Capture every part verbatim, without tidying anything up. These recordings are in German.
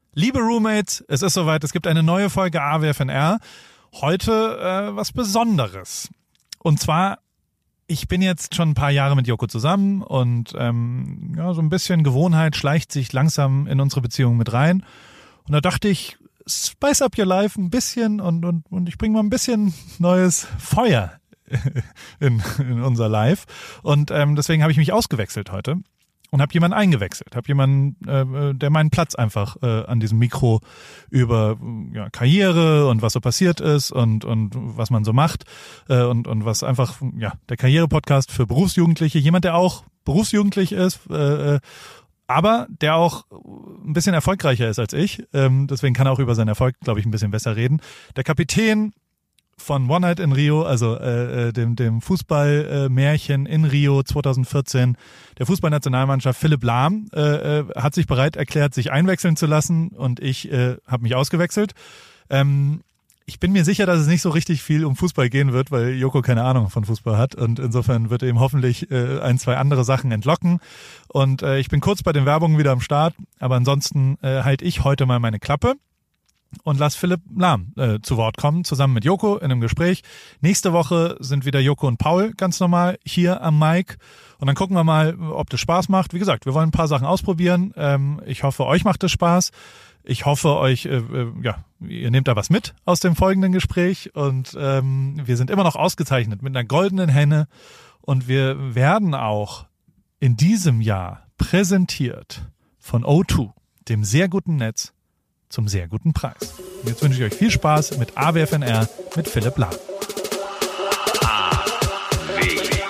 Liebe Roommates, es ist soweit, es gibt eine neue Folge A W F N R. Heute äh, was Besonderes. Und zwar, ich bin jetzt schon ein paar Jahre mit Joko zusammen und ähm, ja, so ein bisschen Gewohnheit schleicht sich langsam in unsere Beziehung mit rein. Und da dachte ich, spice up your life ein bisschen und, und, und ich bringe mal ein bisschen neues Feuer in, in unser Life. Und ähm, deswegen habe ich mich ausgewechselt heute. Und habe jemanden eingewechselt, habe jemanden, äh, der meinen Platz einfach äh, an diesem Mikro über ja, Karriere und was so passiert ist und und was man so macht äh, und und was einfach ja der Karriere-Podcast für Berufsjugendliche, jemand, der auch berufsjugendlich ist, äh, aber der auch ein bisschen erfolgreicher ist als ich. Ähm, deswegen kann er auch über seinen Erfolg, glaube ich, ein bisschen besser reden. Der Kapitän von One Night in Rio, also äh, dem, dem Fußballmärchen äh, in Rio zwanzig vierzehn, der Fußballnationalmannschaft Philipp Lahm äh, äh, hat sich bereit erklärt, sich einwechseln zu lassen und ich äh, habe mich ausgewechselt. Ähm, ich bin mir sicher, dass es nicht so richtig viel um Fußball gehen wird, weil Joko keine Ahnung von Fußball hat und insofern wird er ihm hoffentlich äh, ein, zwei andere Sachen entlocken und äh, ich bin kurz bei den Werbungen wieder am Start, aber ansonsten äh, halte ich heute mal meine Klappe und lass Philipp Lahm äh, zu Wort kommen, zusammen mit Joko in einem Gespräch. Nächste Woche sind wieder Joko und Paul ganz normal hier am Mic. Und dann gucken wir mal, ob das Spaß macht. Wie gesagt, wir wollen ein paar Sachen ausprobieren. Ähm, ich hoffe, euch macht es Spaß. Ich hoffe, euch, äh, äh, ja, ihr nehmt da was mit aus dem folgenden Gespräch. Und ähm, wir sind immer noch ausgezeichnet mit einer goldenen Henne. Und wir werden auch in diesem Jahr präsentiert von O zwei, dem sehr guten Netz, zum sehr guten Preis. Und jetzt wünsche ich euch viel Spaß mit A W F N R mit Philipp Lahm. A W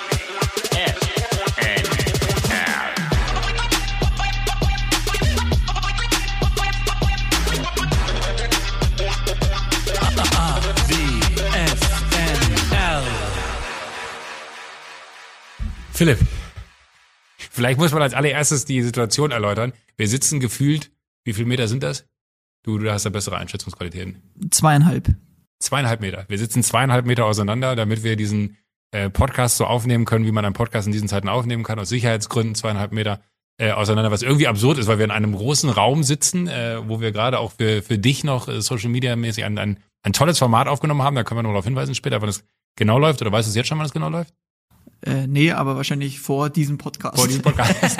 F N R. A W F N R. Philipp, vielleicht muss man als allererstes die Situation erläutern. Wir sitzen gefühlt, wie viele Meter sind das? Du, du hast da bessere Einschätzungsqualitäten. Zweieinhalb. Zweieinhalb Meter. Wir sitzen zweieinhalb Meter auseinander, damit wir diesen äh, Podcast so aufnehmen können, wie man einen Podcast in diesen Zeiten aufnehmen kann. Aus Sicherheitsgründen zweieinhalb Meter äh, auseinander, was irgendwie absurd ist, weil wir in einem großen Raum sitzen, äh, wo wir gerade auch für für dich noch äh, Social Media mäßig ein, ein, ein tolles Format aufgenommen haben. Da können wir noch darauf hinweisen später, wann es genau läuft. Oder weißt du es jetzt schon, wann es genau läuft? Äh, nee, aber wahrscheinlich vor diesem Podcast. Vor diesem Podcast.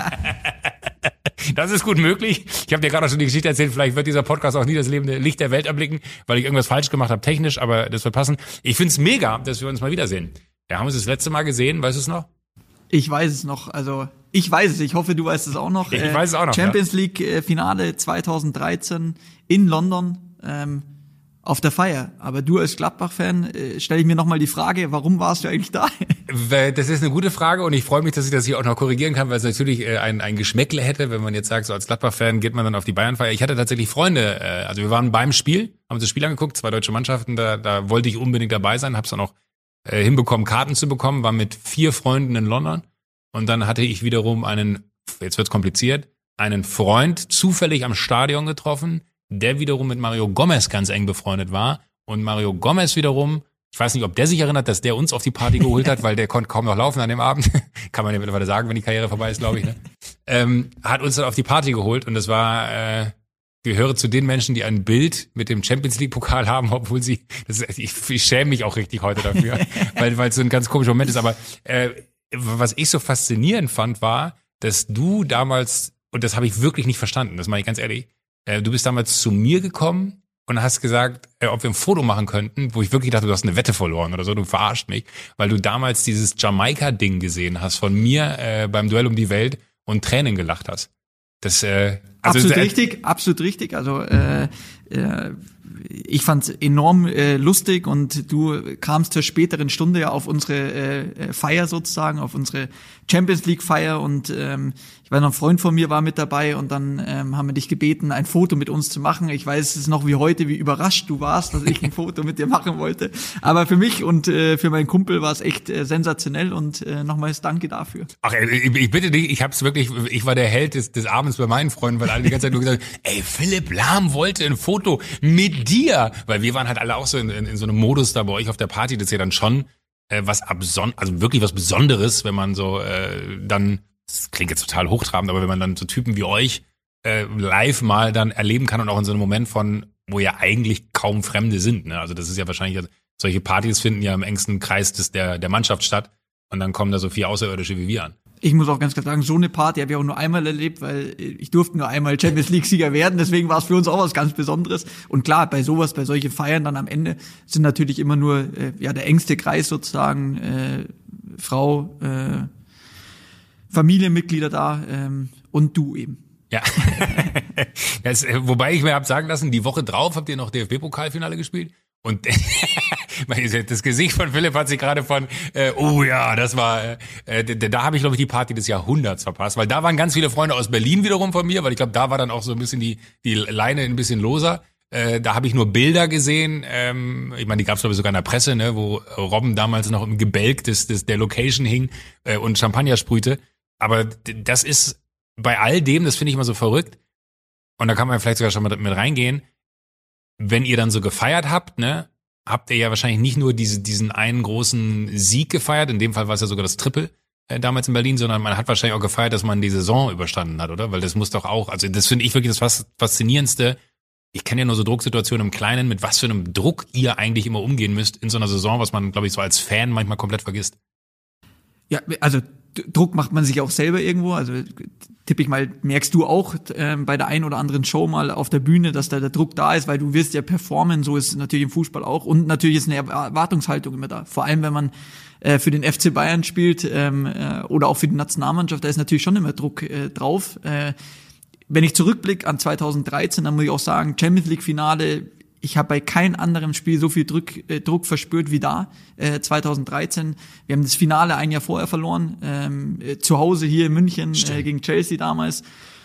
Das ist gut möglich. Ich habe dir gerade schon die Geschichte erzählt, vielleicht wird dieser Podcast auch nie das lebende Licht der Welt erblicken, weil ich irgendwas falsch gemacht habe, technisch, aber das wird passen. Ich find's mega, dass wir uns mal wiedersehen. Wir haben uns das letzte Mal gesehen, weißt du es noch? Ich weiß es noch, also ich weiß es, ich hoffe, du weißt es auch noch. Ich weiß es auch noch, Champions ja. League äh, Finale zwanzig dreizehn in London ähm, auf der Feier. Aber du als Gladbach-Fan, äh, stelle ich mir nochmal die Frage, warum warst du eigentlich da? Das ist eine gute Frage und ich freue mich, dass ich das hier auch noch korrigieren kann, weil es natürlich ein, ein Geschmäckle hätte, wenn man jetzt sagt, so als Gladbach-Fan geht man dann auf die Bayern-Feier. Ich hatte tatsächlich Freunde, also wir waren beim Spiel, haben uns das Spiel angeguckt, zwei deutsche Mannschaften, da, da wollte ich unbedingt dabei sein, habe es dann auch äh, hinbekommen, Karten zu bekommen, war mit vier Freunden in London und dann hatte ich wiederum einen, jetzt wird's kompliziert, einen Freund zufällig am Stadion getroffen, der wiederum mit Mario Gomez ganz eng befreundet war und Mario Gomez wiederum, ich weiß nicht, ob der sich erinnert, dass der uns auf die Party geholt hat, weil der konnte kaum noch laufen an dem Abend. Kann man ja mittlerweile sagen, wenn die Karriere vorbei ist, glaube ich. Ne? Ähm, hat uns dann auf die Party geholt und das war, äh, gehöre zu den Menschen, die ein Bild mit dem Champions League Pokal haben, obwohl sie, das ist, ich, ich schäme mich auch richtig heute dafür, weil weil es so ein ganz komischer Moment ist. Aber äh, was ich so faszinierend fand, war, dass du damals, und das habe ich wirklich nicht verstanden, das meine ich ganz ehrlich, äh, du bist damals zu mir gekommen und hast gesagt, äh, ob wir ein Foto machen könnten, wo ich wirklich dachte, du hast eine Wette verloren oder so, du verarscht mich, weil du damals dieses Jamaika-Ding gesehen hast von mir äh, beim Duell um die Welt und Tränen gelacht hast. Das, äh, also absolut äh, richtig, absolut richtig. Also äh, äh, ich fand's enorm äh, lustig und du kamst zur späteren Stunde ja auf unsere äh, Feier sozusagen, auf unsere Champions League Feier und ähm, ich weiß noch, ein Freund von mir war mit dabei und dann ähm, haben wir dich gebeten, ein Foto mit uns zu machen. Ich weiß es noch wie heute, wie überrascht du warst, dass ich ein Foto mit dir machen wollte. Aber für mich und äh, für meinen Kumpel war es echt äh, sensationell und äh, nochmals danke dafür. Ach, ich, ich bitte dich, ich hab's wirklich, ich war der Held des, des Abends bei meinen Freunden, weil alle die ganze Zeit nur gesagt haben, ey, Philipp Lahm wollte ein Foto mit dir. Weil wir waren halt alle auch so in, in, in so einem Modus da bei euch auf der Party, das ist ja dann schon äh, was abson- also wirklich was Besonderes, wenn man so äh, dann, das klingt jetzt total hochtrabend, aber wenn man dann so Typen wie euch äh, live mal dann erleben kann und auch in so einem Moment von, wo ja eigentlich kaum Fremde sind. Ne? Also das ist ja wahrscheinlich, solche Partys finden ja im engsten Kreis des, der, der Mannschaft statt und dann kommen da so vier Außerirdische wie wir an. Ich muss auch ganz klar sagen, so eine Party habe ich auch nur einmal erlebt, weil ich durfte nur einmal Champions League-Sieger werden, deswegen war es für uns auch was ganz Besonderes. Und klar, bei sowas, bei solchen Feiern dann am Ende sind natürlich immer nur äh, ja der engste Kreis sozusagen, äh, Frau, äh, Familienmitglieder da ähm, und du eben. Ja, das, wobei ich mir habe sagen lassen, die Woche drauf habt ihr noch D F B-Pokalfinale gespielt und das Gesicht von Philipp hat sich gerade von, äh, oh ja, das war, äh, da, da habe ich glaube ich die Party des Jahrhunderts verpasst, weil da waren ganz viele Freunde aus Berlin wiederum von mir, weil ich glaube, da war dann auch so ein bisschen die die Leine ein bisschen loser. Äh, da habe ich nur Bilder gesehen, ähm, ich meine, die gab es glaube ich sogar in der Presse, ne, wo Robben damals noch im Gebälk des, des der Location hing äh, und Champagner sprühte. Aber das ist bei all dem, das finde ich immer so verrückt, und da kann man vielleicht sogar schon mit, mit reingehen, wenn ihr dann so gefeiert habt, ne, habt ihr ja wahrscheinlich nicht nur diese, diesen einen großen Sieg gefeiert, in dem Fall war es ja sogar das Triple äh, damals in Berlin, sondern man hat wahrscheinlich auch gefeiert, dass man die Saison überstanden hat, oder? Weil das muss doch auch, also das finde ich wirklich das Faszinierendste. Ich kenne ja nur so Drucksituationen im Kleinen, mit was für einem Druck ihr eigentlich immer umgehen müsst in so einer Saison, was man, glaube ich, so als Fan manchmal komplett vergisst. Ja, also Druck macht man sich auch selber irgendwo, also tippe ich mal, merkst du auch ähm, bei der einen oder anderen Show mal auf der Bühne, dass da der Druck da ist, weil du wirst ja performen, so ist es natürlich im Fußball auch und natürlich ist eine Erwartungshaltung immer da, vor allem wenn man äh, für den F C Bayern spielt ähm, äh, oder auch für die Nationalmannschaft, da ist natürlich schon immer Druck äh, drauf. Äh, wenn ich zurückblicke an zweitausenddreizehn, dann muss ich auch sagen, Champions League Finale, ich habe bei keinem anderen Spiel so viel Druck, äh, Druck verspürt wie da, äh, zweitausenddreizehn. Wir haben das Finale ein Jahr vorher verloren, ähm, äh, zu Hause hier in München äh, gegen Chelsea damals.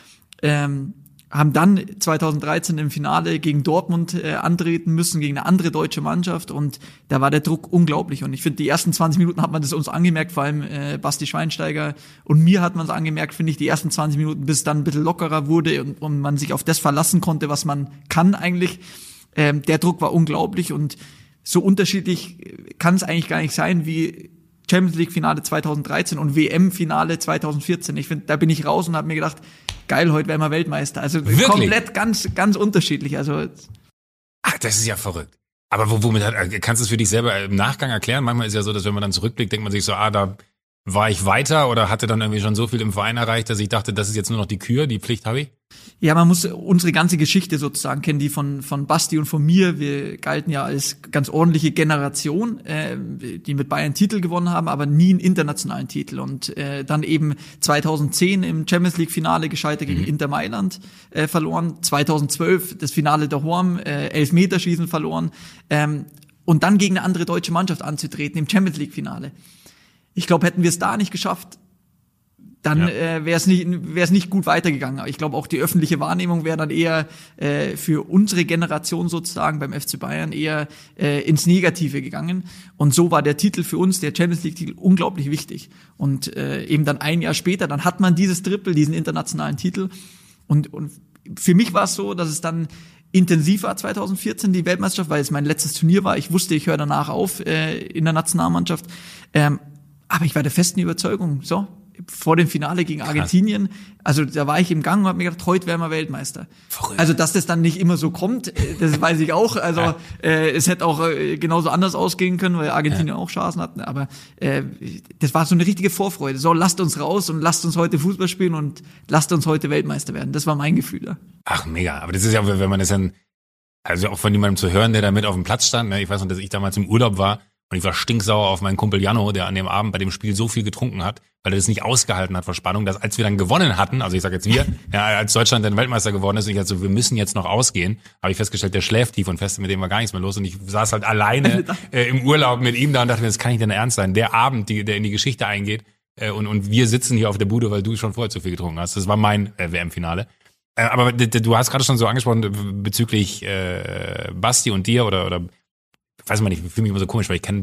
Ähm, haben dann zweitausenddreizehn im Finale gegen Dortmund äh, antreten müssen, gegen eine andere deutsche Mannschaft und da war der Druck unglaublich. Und ich finde, die ersten zwanzig Minuten hat man das uns angemerkt, vor allem äh, Basti Schweinsteiger und mir hat man es angemerkt, finde ich, die ersten zwanzig Minuten, bis es dann ein bisschen lockerer wurde und, und man sich auf das verlassen konnte, was man kann eigentlich. Ähm, der Druck war unglaublich und so unterschiedlich kann es eigentlich gar nicht sein wie Champions League Finale zweitausenddreizehn und W M Finale zweitausendvierzehn. Ich finde, da bin ich raus und habe mir gedacht, geil, heute werden wir Weltmeister. Also Wirklich? Komplett ganz ganz unterschiedlich. Also Ach, das ist ja verrückt. Aber womit hat, kannst du es für dich selber im Nachgang erklären? Manchmal ist ja so, dass wenn man dann zurückblickt, denkt man sich so, ah, da war ich weiter oder hatte dann irgendwie schon so viel im Verein erreicht, dass ich dachte, das ist jetzt nur noch die Kür, die Pflicht habe ich? Ja, man muss unsere ganze Geschichte sozusagen kennen, die von von Basti und von mir. Wir galten ja als ganz ordentliche Generation, äh, die mit Bayern Titel gewonnen haben, aber nie einen internationalen Titel. Und äh, dann eben zweitausendzehn im Champions League Finale gescheitert gegen mhm. Inter Mailand äh, verloren. zweitausendzwölf das Finale daheim, äh, Elfmeterschießen verloren. Ähm, und dann gegen eine andere deutsche Mannschaft anzutreten im Champions League Finale. Ich glaube, hätten wir es da nicht geschafft, dann ja. äh, wäre es nicht wäre es nicht gut weitergegangen. Ich glaube, auch die öffentliche Wahrnehmung wäre dann eher äh, für unsere Generation sozusagen beim F C Bayern eher äh, ins Negative gegangen. Und so war der Titel für uns, der Champions League-Titel, unglaublich wichtig. Und äh, eben dann ein Jahr später, dann hat man dieses Triple, diesen internationalen Titel. Und, und für mich war es so, dass es dann intensiv war zweitausendvierzehn, die Weltmeisterschaft, weil es mein letztes Turnier war. Ich wusste, ich höre danach auf äh, in der Nationalmannschaft. Ähm, aber ich war der festen Überzeugung, so, vor dem Finale gegen Argentinien, also da war ich im Gang und habe mir gedacht, heute werden wir Weltmeister. Verrückt. Also dass das dann nicht immer so kommt, das weiß ich auch. Also ja. äh, es hätte auch äh, genauso anders ausgehen können, weil Argentinien ja. auch Chancen hatten. Aber äh, das war so eine richtige Vorfreude. So, lasst uns raus und lasst uns heute Fußball spielen und lasst uns heute Weltmeister werden. Das war mein Gefühl da. Ach, mega. Aber das ist ja, wenn man das dann, also auch von jemandem zu hören, der da mit auf dem Platz stand. Ne? Ich weiß noch, dass ich damals im Urlaub war. Und ich war stinksauer auf meinen Kumpel Jano, der an dem Abend bei dem Spiel so viel getrunken hat, weil er das nicht ausgehalten hat vor Spannung, dass als wir dann gewonnen hatten, also ich sag jetzt wir, ja, als Deutschland dann Weltmeister geworden ist, und ich halt so, wir müssen jetzt noch ausgehen, habe ich festgestellt, der schläft tief und fest, mit dem war gar nichts mehr los. Und ich saß halt alleine äh, im Urlaub mit ihm da und dachte mir, das kann nicht denn ernst sein. Der Abend, die, der in die Geschichte eingeht, äh, und, und wir sitzen hier auf der Bude, weil du schon vorher zu viel getrunken hast. Das war mein äh, W M-Finale. Äh, aber d- d- du hast gerade schon so angesprochen bezüglich äh, Basti und dir oder, oder weiß man nicht, ich fühle mich immer so komisch, weil ich kenne,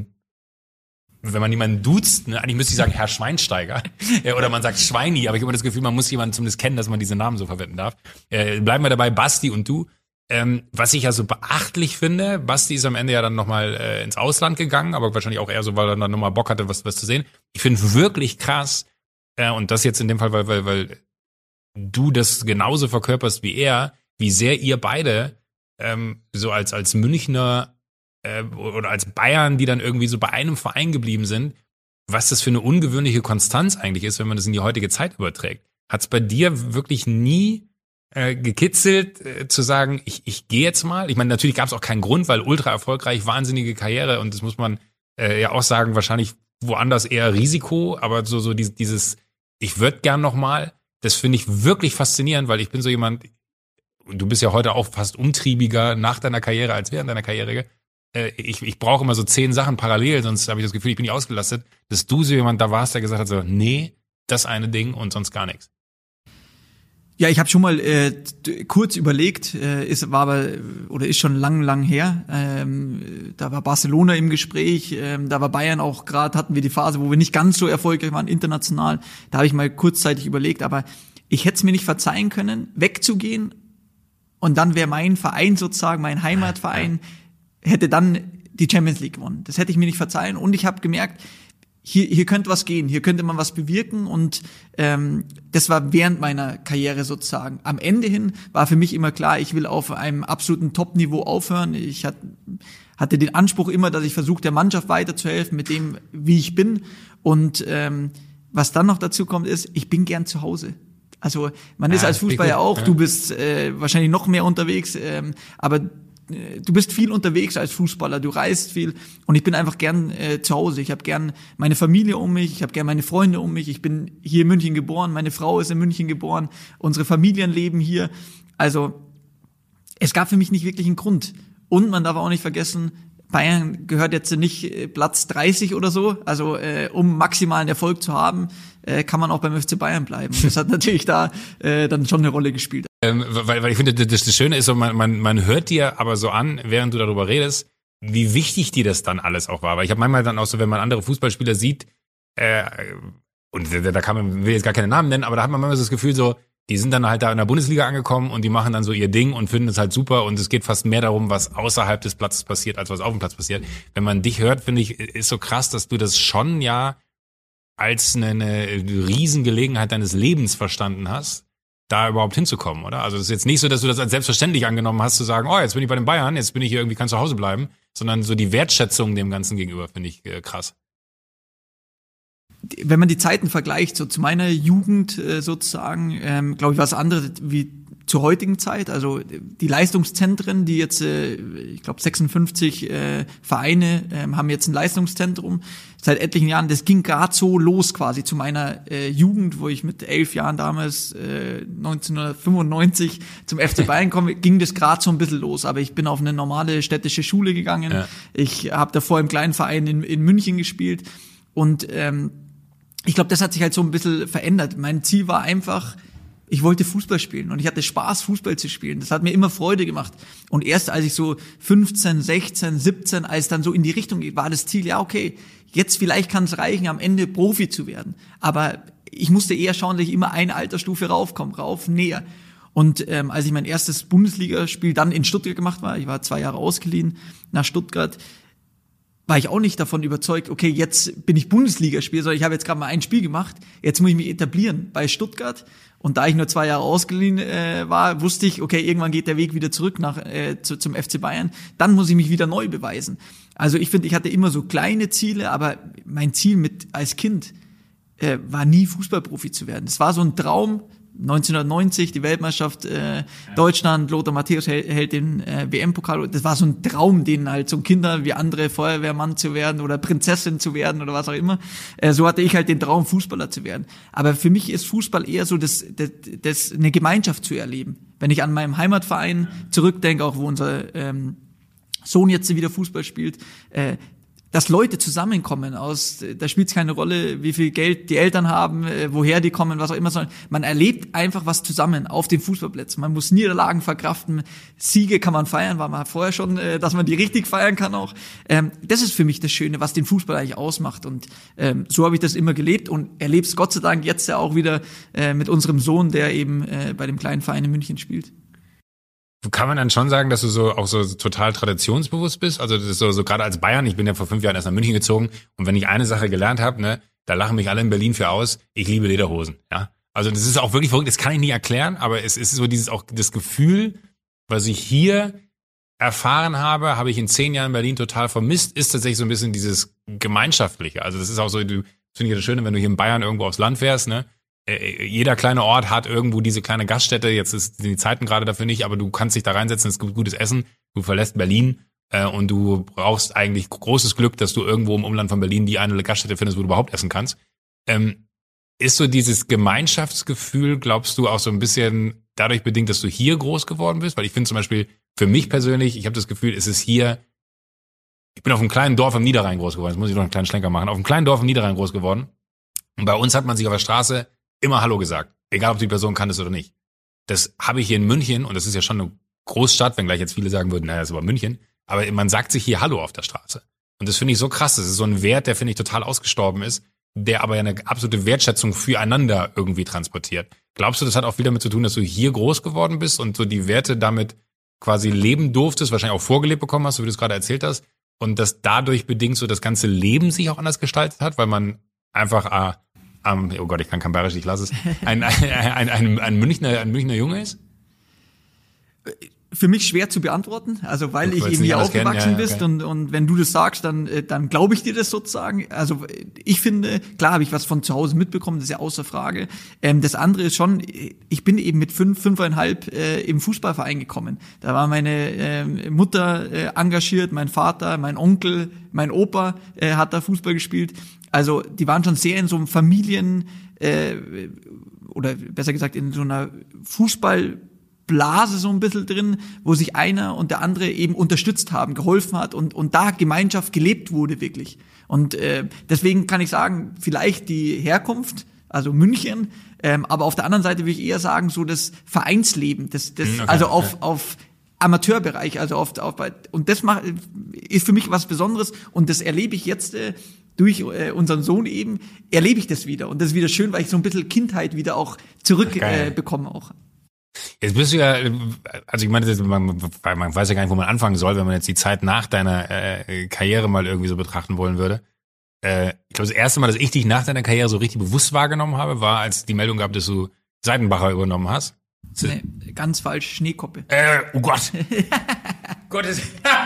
wenn man jemanden duzt, ne, eigentlich müsste ich sagen Herr Schweinsteiger, äh, oder man sagt Schweini, aber ich habe immer das Gefühl, man muss jemanden zumindest kennen, dass man diese Namen so verwenden darf. Äh, bleiben wir dabei, Basti und du. Ähm, was ich ja so beachtlich finde, Basti ist am Ende ja dann nochmal äh, ins Ausland gegangen, aber wahrscheinlich auch eher so, weil er dann nochmal Bock hatte, was, was zu sehen. Ich finde wirklich krass, äh, und das jetzt in dem Fall, weil, weil, weil du das genauso verkörperst wie er, wie sehr ihr beide ähm, so als als Münchner äh, oder als Bayern, die dann irgendwie so bei einem Verein geblieben sind, was das für eine ungewöhnliche Konstanz eigentlich ist, wenn man das in die heutige Zeit überträgt. Hat es bei dir wirklich nie äh, gekitzelt, äh, zu sagen, ich ich gehe jetzt mal? Ich meine, natürlich gab es auch keinen Grund, weil ultra erfolgreich, wahnsinnige Karriere und das muss man äh, ja auch sagen, wahrscheinlich woanders eher Risiko, aber so so dieses, dieses ich würde gern noch mal, das finde ich wirklich faszinierend, weil ich bin so jemand, du bist ja heute auch fast umtriebiger nach deiner Karriere als während deiner Karriere. Äh, ich ich brauche immer so zehn Sachen parallel, sonst habe ich das Gefühl, ich bin nicht ausgelastet, dass du so jemand da warst, der gesagt hat so, nee, das eine Ding und sonst gar nichts. Ja, ich habe schon mal äh, kurz überlegt, äh, ist war aber oder ist schon lang, lang her. Ähm, da war Barcelona im Gespräch, ähm, da war Bayern auch gerade, hatten wir die Phase, wo wir nicht ganz so erfolgreich waren international. Da habe ich mal kurzzeitig überlegt, aber ich hätte es mir nicht verzeihen können, wegzugehen und dann wäre mein Verein sozusagen, mein Heimatverein, hätte dann die Champions League gewonnen. Das hätte ich mir nicht verzeihen und ich habe gemerkt, Hier, hier könnte was gehen, hier könnte man was bewirken und ähm, das war während meiner Karriere sozusagen. Am Ende hin war für mich immer klar, ich will auf einem absoluten Top-Niveau aufhören. Ich hat, hatte den Anspruch immer, dass ich versuche, der Mannschaft weiterzuhelfen mit dem, wie ich bin. Und ähm, was dann noch dazu kommt, ist, ich bin gern zu Hause. Also man ist ja, als Fußballer ja auch, ja. du bist äh, wahrscheinlich noch mehr unterwegs, ähm, aber du bist viel unterwegs als Fußballer, du reist viel und ich bin einfach gern äh, zu Hause. Ich habe gern meine Familie um mich, ich habe gern meine Freunde um mich. Ich bin hier in München geboren, meine Frau ist in München geboren, unsere Familien leben hier. Also es gab für mich nicht wirklich einen Grund. Und man darf auch nicht vergessen, Bayern gehört jetzt nicht Platz dreißig oder so. Also äh, um maximalen Erfolg zu haben, äh, kann man auch beim F C Bayern bleiben. Das hat natürlich da äh, dann schon eine Rolle gespielt. Ähm, weil, weil ich finde, das, das Schöne ist so, man, man, man hört dir aber so an, während du darüber redest, wie wichtig dir das dann alles auch war. Weil ich habe manchmal dann auch so, wenn man andere Fußballspieler sieht, äh, und da, da kann man, will jetzt gar keine Namen nennen, aber da hat man manchmal so das Gefühl so, die sind dann halt da in der Bundesliga angekommen und die machen dann so ihr Ding und finden es halt super und es geht fast mehr darum, was außerhalb des Platzes passiert, als was auf dem Platz passiert. Wenn man dich hört, finde ich, ist so krass, dass du das schon ja als eine, eine Riesengelegenheit deines Lebens verstanden hast, da überhaupt hinzukommen, oder? Also es ist jetzt nicht so, dass du das als selbstverständlich angenommen hast, zu sagen, oh, jetzt bin ich bei den Bayern, jetzt bin ich hier irgendwie, kann zu Hause bleiben, sondern so die Wertschätzung dem Ganzen gegenüber, finde ich äh, krass. Wenn man die Zeiten vergleicht, so zu meiner Jugend äh, sozusagen, ähm, glaube ich, war es andere wie zur heutigen Zeit. Also die Leistungszentren, die jetzt, äh, ich glaube, sechsundfünfzig äh, Vereine äh, haben jetzt ein Leistungszentrum seit etlichen Jahren. Das ging gerade so los quasi zu meiner äh, Jugend, wo ich mit elf Jahren damals, äh, neunzehnhundertfünfundneunzig zum F C Bayern komme, ging das gerade so ein bisschen los. Aber ich bin auf eine normale städtische Schule gegangen. Ja. Ich habe davor im kleinen Verein in, in München gespielt und ähm, ich glaube, das hat sich halt so ein bisschen verändert. Mein Ziel war einfach, ich wollte Fußball spielen und ich hatte Spaß, Fußball zu spielen. Das hat mir immer Freude gemacht. Und erst als ich so fünfzehn, sechzehn, siebzehn, als dann so in die Richtung geht, war das Ziel, ja okay, jetzt vielleicht kann es reichen, am Ende Profi zu werden. Aber ich musste eher schauen, dass ich immer eine Altersstufe raufkomme, rauf, näher. Und ähm, als ich mein erstes Bundesligaspiel dann in Stuttgart gemacht war, ich war zwei Jahre ausgeliehen nach Stuttgart, war ich auch nicht davon überzeugt, okay, jetzt bin ich Bundesligaspieler, sondern ich habe jetzt gerade mal ein Spiel gemacht, jetzt muss ich mich etablieren bei Stuttgart. Und da ich nur zwei Jahre ausgeliehen äh, war, wusste ich, okay, irgendwann geht der Weg wieder zurück nach äh, zu, zum F C Bayern. Dann muss ich mich wieder neu beweisen. Also ich finde, ich hatte immer so kleine Ziele, aber mein Ziel mit als Kind äh, war nie Fußballprofi zu werden. Es war so ein Traum. neunzehnhundertneunzig, die Weltmeisterschaft äh, Deutschland, Lothar Matthäus hält, hält den äh, W M-Pokal. Das war so ein Traum, denen halt so Kinder wie andere Feuerwehrmann zu werden oder Prinzessin zu werden oder was auch immer. Äh, so hatte ich halt den Traum, Fußballer zu werden. Aber für mich ist Fußball eher so, das, das, das eine Gemeinschaft zu erleben. Wenn ich an meinem Heimatverein zurückdenke, auch wo unser ähm, Sohn jetzt wieder Fußball spielt, äh, dass Leute zusammenkommen aus, da spielt es keine Rolle, wie viel Geld die Eltern haben, äh, woher die kommen, was auch immer, sondern man erlebt einfach was zusammen auf den Fußballplätzen. Man muss Niederlagen verkraften, Siege kann man feiern, war man vorher schon, äh, dass man die richtig feiern kann auch. Ähm, das ist für mich das Schöne, was den Fußball eigentlich ausmacht und ähm, so habe ich das immer gelebt und erlebe es Gott sei Dank jetzt ja auch wieder äh, mit unserem Sohn, der eben äh, bei dem kleinen Verein in München spielt. Kann man dann schon sagen, dass du so auch so total traditionsbewusst bist? Also das ist so, so gerade als Bayern, ich bin ja vor fünf Jahren erst nach München gezogen und wenn ich eine Sache gelernt habe, ne, da lachen mich alle in Berlin für aus, ich liebe Lederhosen, ja. Also das ist auch wirklich verrückt, das kann ich nie erklären, aber es ist so dieses auch das Gefühl, was ich hier erfahren habe, habe ich in zehn Jahren in Berlin total vermisst, ist tatsächlich so ein bisschen dieses Gemeinschaftliche. Also das ist auch so, du finde ich das Schöne, wenn du hier in Bayern irgendwo aufs Land fährst, ne? Äh, jeder kleine Ort hat irgendwo diese kleine Gaststätte, jetzt ist, sind die Zeiten gerade dafür nicht, aber du kannst dich da reinsetzen, es gibt gutes Essen, du verlässt Berlin äh, und du brauchst eigentlich großes Glück, dass du irgendwo im Umland von Berlin die eine Gaststätte findest, wo du überhaupt essen kannst. Ähm, ist so dieses Gemeinschaftsgefühl, glaubst du, auch so ein bisschen dadurch bedingt, dass du hier groß geworden bist? Weil ich finde zum Beispiel, für mich persönlich, ich habe das Gefühl, es ist hier, ich bin auf einem kleinen Dorf im Niederrhein groß geworden, jetzt muss ich noch einen kleinen Schlenker machen, auf einem kleinen Dorf im Niederrhein groß geworden und bei uns hat man sich auf der Straße immer Hallo gesagt, egal ob die Person kanntest oder nicht. Das habe ich hier in München, und das ist ja schon eine Großstadt, wenngleich jetzt viele sagen würden, naja, das ist aber München, aber man sagt sich hier Hallo auf der Straße. Und das finde ich so krass, das ist so ein Wert, der, finde ich, total ausgestorben ist, der aber eine absolute Wertschätzung füreinander irgendwie transportiert. Glaubst du, das hat auch viel damit zu tun, dass du hier groß geworden bist und so die Werte damit quasi leben durftest, wahrscheinlich auch vorgelebt bekommen hast, so wie du es gerade erzählt hast, und dass dadurch bedingt so das ganze Leben sich auch anders gestaltet hat, weil man einfach, äh, ähm, oh Gott, ich kann kein Bayerisch, ich lasse es, ein, ein, ein, ein, ein, Münchner, ein Münchner Junge ist? Für mich schwer zu beantworten, also weil Du ich wolltest eben nicht hier anders kennen, aufgewachsen ja, ja, bist okay. und, und wenn du das sagst, dann, äh, dann glaube ich dir das sozusagen. Also ich finde, klar habe ich was von zu Hause mitbekommen, das ist ja außer Frage. Ähm, das andere ist schon, ich bin eben mit fünf, fünfeinhalb äh, im Fußballverein gekommen. Da war meine äh, Mutter äh, engagiert, mein Vater, mein Onkel, mein Opa äh, hat da Fußball gespielt. Also die waren schon sehr in so einem Familien, äh, oder besser gesagt in so einer Fußball- Blase so ein bisschen drin, wo sich einer und der andere eben unterstützt haben, geholfen hat und und da Gemeinschaft gelebt wurde wirklich. Und äh, deswegen kann ich sagen, vielleicht die Herkunft, also München, ähm, aber auf der anderen Seite würde ich eher sagen, so das Vereinsleben, das, das Okay, also auf ja. auf Amateurbereich, also auf, auf und das macht, ist für mich was Besonderes und das erlebe ich jetzt äh, durch äh, unseren Sohn eben, erlebe ich das wieder und das ist wieder schön, weil ich so ein bisschen Kindheit wieder auch zurückbekomme äh, bekomme auch. Jetzt bist du ja, also ich meine, man, man weiß ja gar nicht, wo man anfangen soll, wenn man jetzt die Zeit nach deiner äh, Karriere mal irgendwie so betrachten wollen würde. Äh, ich glaube, das erste Mal, dass ich dich nach deiner Karriere so richtig bewusst wahrgenommen habe, war, als die Meldung gab, dass du Seidenbacher übernommen hast. Nee, ganz falsch, Schneekoppe. Äh, oh Gott. Gottes.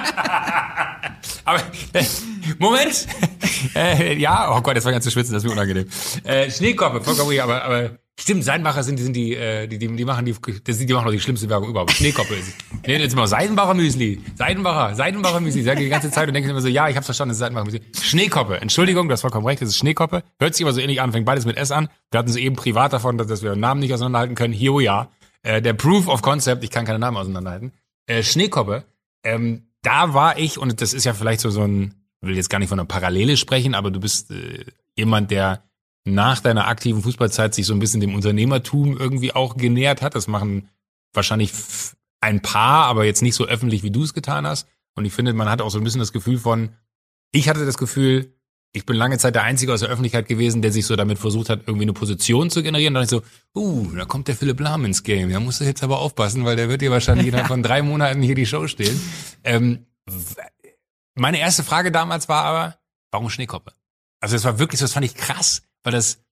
Aber, äh, Moment. Äh, ja, oh Gott, jetzt war ganz zu schwitzen, das ist mir unangenehm. Äh, Schneekoppe, vollkommen richtig, aber, aber stimmt, Seidenbacher sind, die sind die, äh, die, die, die machen die, das sind, die machen doch die schlimmste Werbung überhaupt. Schneekoppe ist es. Nee, jetzt mal Seidenbacher Müsli. Seidenbacher, Seidenbacher Müsli. Sag ich die ganze Zeit und denke immer so, ja, ich hab's verstanden, das ist Seidenbacher Müsli. Schneekoppe. Entschuldigung, das war vollkommen recht, das ist Schneekoppe. Hört sich aber so ähnlich an, fängt beides mit S an. Wir hatten es eben privat davon, dass, dass wir Namen nicht auseinanderhalten können. Hier, oh ja. Äh, der Proof of Concept, ich kann keine Namen auseinanderhalten. Äh, Schneekoppe. Ähm, da war ich, und das ist ja vielleicht so, so ein, ich will jetzt gar nicht von einer Parallele sprechen, aber du bist äh, jemand, der nach deiner aktiven Fußballzeit sich so ein bisschen dem Unternehmertum irgendwie auch genähert hat. Das machen wahrscheinlich ein paar, aber jetzt nicht so öffentlich, wie du es getan hast. Und ich finde, man hat auch so ein bisschen das Gefühl von, ich hatte das Gefühl, ich bin lange Zeit der Einzige aus der Öffentlichkeit gewesen, der sich so damit versucht hat, irgendwie eine Position zu generieren. Und dann dachte ich so, uh, da kommt der Philipp Lahm ins Game. Da musst du jetzt aber aufpassen, weil der wird dir wahrscheinlich innerhalb von drei Monaten hier die Show stehlen. Ähm, meine erste Frage damals war aber, warum Schneekoppe? Also das war wirklich so, das fand ich krass, weil das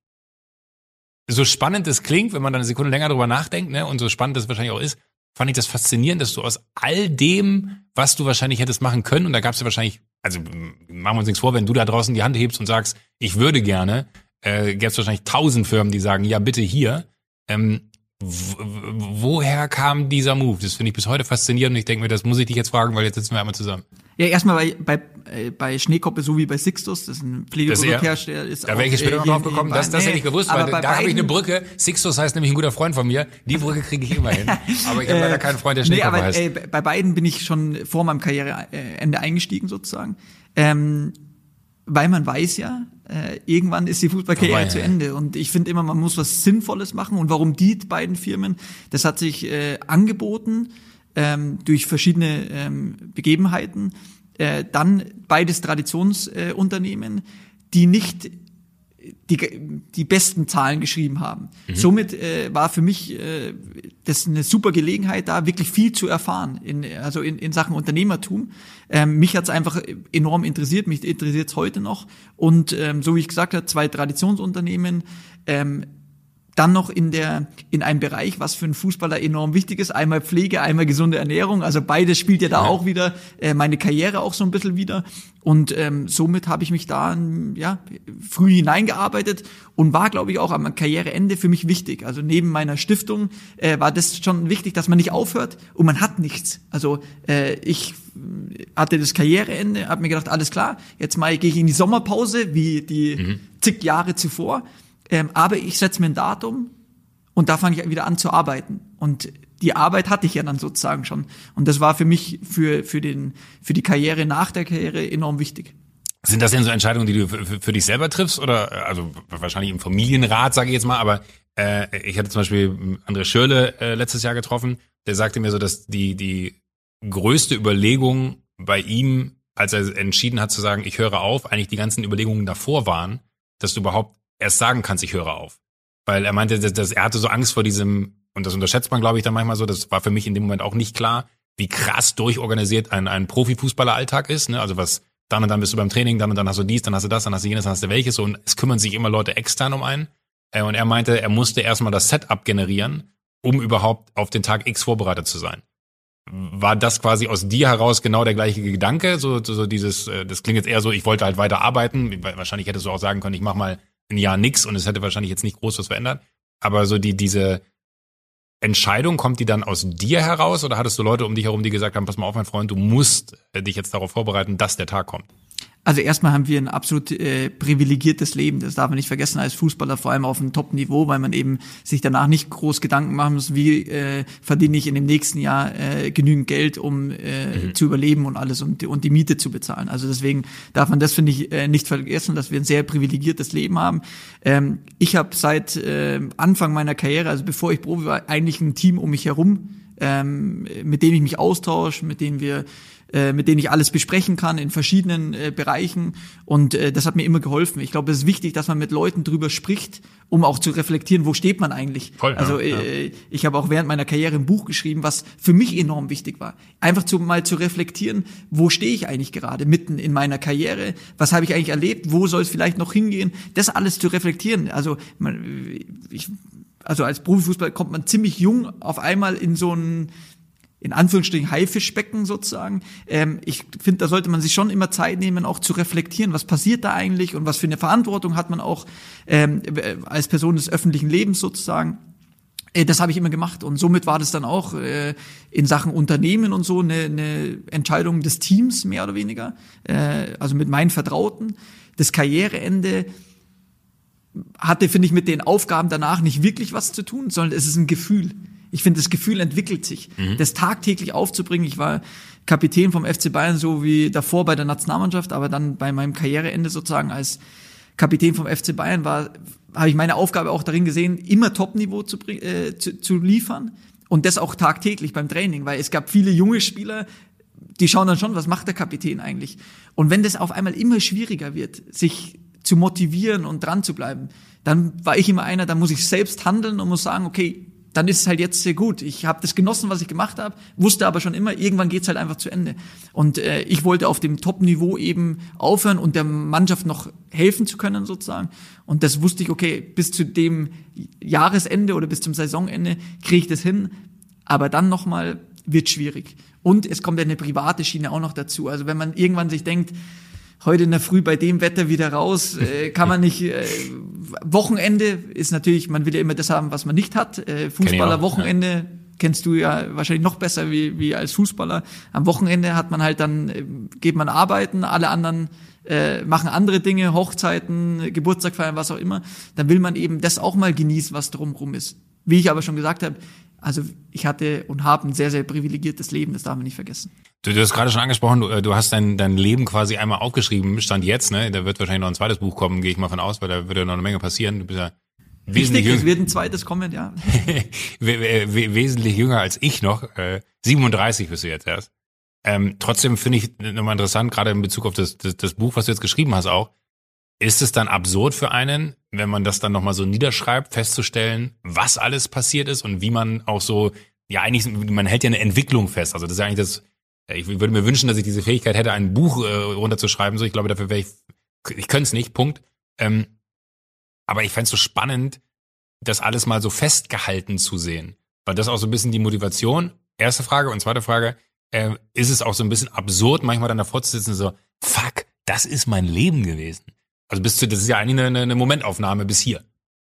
so spannend das klingt, wenn man dann eine Sekunde länger drüber nachdenkt, ne, und so spannend das wahrscheinlich auch ist, fand ich das faszinierend, dass du aus all dem, was du wahrscheinlich hättest machen können, und da gab es ja wahrscheinlich, also machen wir uns nichts vor, wenn du da draußen die Hand hebst und sagst, ich würde gerne, äh, gäbe es wahrscheinlich tausend Firmen, die sagen, ja bitte hier. Ähm, w- woher kam dieser Move? Das finde ich bis heute faszinierend und ich denke mir, das muss ich dich jetzt fragen, weil jetzt sitzen wir einmal zusammen. Ja, erstmal bei, bei, äh, bei Schneekoppe, so wie bei Sixtus, das ist ein Pflegeprodukthersteller. Ist Da wäre ich jetzt später noch drauf gekommen, das, das hätte ich gewusst, weil da habe ich eine Brücke. Sixtus heißt nämlich ein guter Freund von mir. Die Brücke kriege ich immer hin. Aber ich habe leider keinen Freund, der Schneekoppe nee, aber, heißt. Äh, bei beiden bin ich schon vor meinem Karriereende eingestiegen sozusagen. Ähm, weil man weiß ja, äh, irgendwann ist die Fußballkarriere Vorbei, zu ja. Ende. Und ich finde immer, man muss was Sinnvolles machen. Und warum die beiden Firmen? Das hat sich äh, angeboten ähm, durch verschiedene ähm, Begebenheiten. Äh, dann beides Traditionsunternehmen, äh, die nicht die, die besten Zahlen geschrieben haben. Mhm. Somit äh, war für mich äh, das eine super Gelegenheit, da wirklich viel zu erfahren, in, also in, in Sachen Unternehmertum. Ähm, mich hat's einfach enorm interessiert, mich interessiert's heute noch. Und ähm, so wie ich gesagt habe, zwei Traditionsunternehmen, ähm, dann noch in der in einem Bereich, was für einen Fußballer enorm wichtig ist, einmal Pflege, einmal gesunde Ernährung, also beides spielt ja da Ja. auch wieder, äh, meine Karriere auch so ein bisschen wieder und ähm, somit habe ich mich da ja früh hineingearbeitet und war, glaube ich, auch am Karriereende für mich wichtig. Also neben meiner Stiftung äh, war das schon wichtig, dass man nicht aufhört und man hat nichts. Also äh, ich hatte das Karriereende, habe mir gedacht, alles klar, jetzt mal gehe ich in die Sommerpause, wie die mhm. zig Jahre zuvor, ähm, aber ich setze mir ein Datum und da fange ich wieder an zu arbeiten. Und die Arbeit hatte ich ja dann sozusagen schon. Und das war für mich, für, für, den, für die Karriere nach der Karriere enorm wichtig. Sind das denn so Entscheidungen, die du für, für dich selber triffst? Oder also wahrscheinlich im Familienrat, sage ich jetzt mal, aber äh, ich hatte zum Beispiel André Schürrle äh, letztes Jahr getroffen, der sagte mir so, dass die, die größte Überlegung bei ihm, als er entschieden hat zu sagen, ich höre auf, eigentlich die ganzen Überlegungen davor waren, dass du überhaupt erst sagen kannst, ich höre auf. Weil er meinte, dass, dass er hatte so Angst vor diesem, und das unterschätzt man, glaube ich, dann manchmal so, das war für mich in dem Moment auch nicht klar, wie krass durchorganisiert ein, ein Profifußballeralltag ist, ne? Also was, dann und dann bist du beim Training, dann und dann hast du dies, dann hast du das, dann hast du jenes, dann hast du welches, und es kümmern sich immer Leute extern um einen. Und er meinte, er musste erstmal das Setup generieren, um überhaupt auf den Tag X vorbereitet zu sein. War das quasi aus dir heraus genau der gleiche Gedanke? So, so, so dieses, das klingt jetzt eher so, ich wollte halt weiter arbeiten. Wahrscheinlich hättest du auch sagen können, ich mach mal ein Jahr nix und es hätte wahrscheinlich jetzt nicht groß was verändert. Aber so die, diese Entscheidung, kommt die dann aus dir heraus oder hattest du Leute um dich herum, die gesagt haben, pass mal auf, mein Freund, du musst dich jetzt darauf vorbereiten, dass der Tag kommt? Also erstmal haben wir ein absolut äh, privilegiertes Leben, das darf man nicht vergessen als Fußballer, vor allem auf einem Top-Niveau, weil man eben sich danach nicht groß Gedanken machen muss, wie äh, verdiene ich in dem nächsten Jahr äh, genügend Geld, um äh, mhm. zu überleben und alles und, und die Miete zu bezahlen. Also deswegen darf man das, finde ich, äh, nicht vergessen, dass wir ein sehr privilegiertes Leben haben. Ähm, ich habe seit äh, Anfang meiner Karriere, also bevor ich Profi war, eigentlich ein Team um mich herum, ähm, mit dem ich mich austausche, mit denen wir mit denen ich alles besprechen kann in verschiedenen äh, Bereichen und äh, das hat mir immer geholfen. Ich glaube, es ist wichtig, dass man mit Leuten drüber spricht, um auch zu reflektieren, wo steht man eigentlich. Voll, also ja, äh, ja. ich habe auch während meiner Karriere ein Buch geschrieben, was für mich enorm wichtig war. Einfach zu, mal zu reflektieren, wo stehe ich eigentlich gerade mitten in meiner Karriere, was habe ich eigentlich erlebt, wo soll es vielleicht noch hingehen, das alles zu reflektieren. Also man, ich, also als Profifußballer kommt man ziemlich jung auf einmal in so ein in Anführungsstrichen Haifischbecken sozusagen. Ähm, ich finde, da sollte man sich schon immer Zeit nehmen, auch zu reflektieren, was passiert da eigentlich und was für eine Verantwortung hat man auch ähm, als Person des öffentlichen Lebens sozusagen. Äh, das habe ich immer gemacht und somit war das dann auch äh, in Sachen Unternehmen und so eine, eine Entscheidung des Teams mehr oder weniger, äh, also mit meinen Vertrauten. Das Karriereende hatte, finde ich, mit den Aufgaben danach nicht wirklich was zu tun, sondern es ist ein Gefühl. Ich finde, das Gefühl entwickelt sich. Mhm. Das tagtäglich aufzubringen. Ich war Kapitän vom F C Bayern, so wie davor bei der Nationalmannschaft, aber dann bei meinem Karriereende sozusagen als Kapitän vom F C Bayern war, habe ich meine Aufgabe auch darin gesehen, immer Top-Niveau zu, äh, zu, zu liefern und das auch tagtäglich beim Training, weil es gab viele junge Spieler, die schauen dann schon, was macht der Kapitän eigentlich? Und wenn das auf einmal immer schwieriger wird, sich zu motivieren und dran zu bleiben, dann war ich immer einer, da muss ich selbst handeln und muss sagen, okay, dann ist es halt jetzt sehr gut. Ich habe das genossen, was ich gemacht habe, wusste aber schon immer, irgendwann geht's halt einfach zu Ende. Und äh, ich wollte auf dem Top-Niveau eben aufhören und der Mannschaft noch helfen zu können sozusagen. Und das wusste ich, okay, bis zu dem Jahresende oder bis zum Saisonende kriege ich das hin. Aber dann nochmal wird schwierig. Und es kommt ja eine private Schiene auch noch dazu. Also wenn man irgendwann sich denkt, heute in der Früh bei dem Wetter wieder raus, äh, kann man nicht, äh, Wochenende ist natürlich, man will ja immer das haben, was man nicht hat, äh, Fußballer, Wochenende, ja. Kennst du ja wahrscheinlich noch besser wie, wie als Fußballer. Am Wochenende hat man halt dann, äh, geht man arbeiten, alle anderen äh, machen andere Dinge, Hochzeiten, Geburtstag feiern, was auch immer. Dann will man eben das auch mal genießen, was drumherum ist. Wie ich aber schon gesagt habe, also ich hatte und habe ein sehr, sehr privilegiertes Leben, das darf man nicht vergessen. Du, du hast gerade schon angesprochen, du, du hast dein, dein Leben quasi einmal aufgeschrieben, Stand jetzt, ne? Da wird wahrscheinlich noch ein zweites Buch kommen, gehe ich mal von aus, weil da wird ja noch eine Menge passieren. Du bist ja wesentlich jünger. Es wird ein zweites kommen, ja. Wesentlich jünger als ich noch. Äh, siebenunddreißig bist du jetzt erst. Ähm, trotzdem finde ich nochmal interessant, gerade in Bezug auf das, das, das Buch, was du jetzt geschrieben hast auch, ist es dann absurd für einen, wenn man das dann nochmal so niederschreibt, festzustellen, was alles passiert ist und wie man auch so, ja eigentlich, man hält ja eine Entwicklung fest. Also das ist ja eigentlich das, ich würde mir wünschen, dass ich diese Fähigkeit hätte, ein Buch äh, runterzuschreiben. So, ich glaube, dafür wäre ich, ich könnte es nicht, Punkt. Ähm, aber ich fände es so spannend, das alles mal so festgehalten zu sehen? War das auch so ein bisschen die Motivation? Erste Frage. Und zweite Frage, äh, ist es auch so ein bisschen absurd, manchmal dann davor zu sitzen, so, fuck, das ist mein Leben gewesen. Also bis zu, das ist ja eigentlich eine, eine Momentaufnahme bis hier.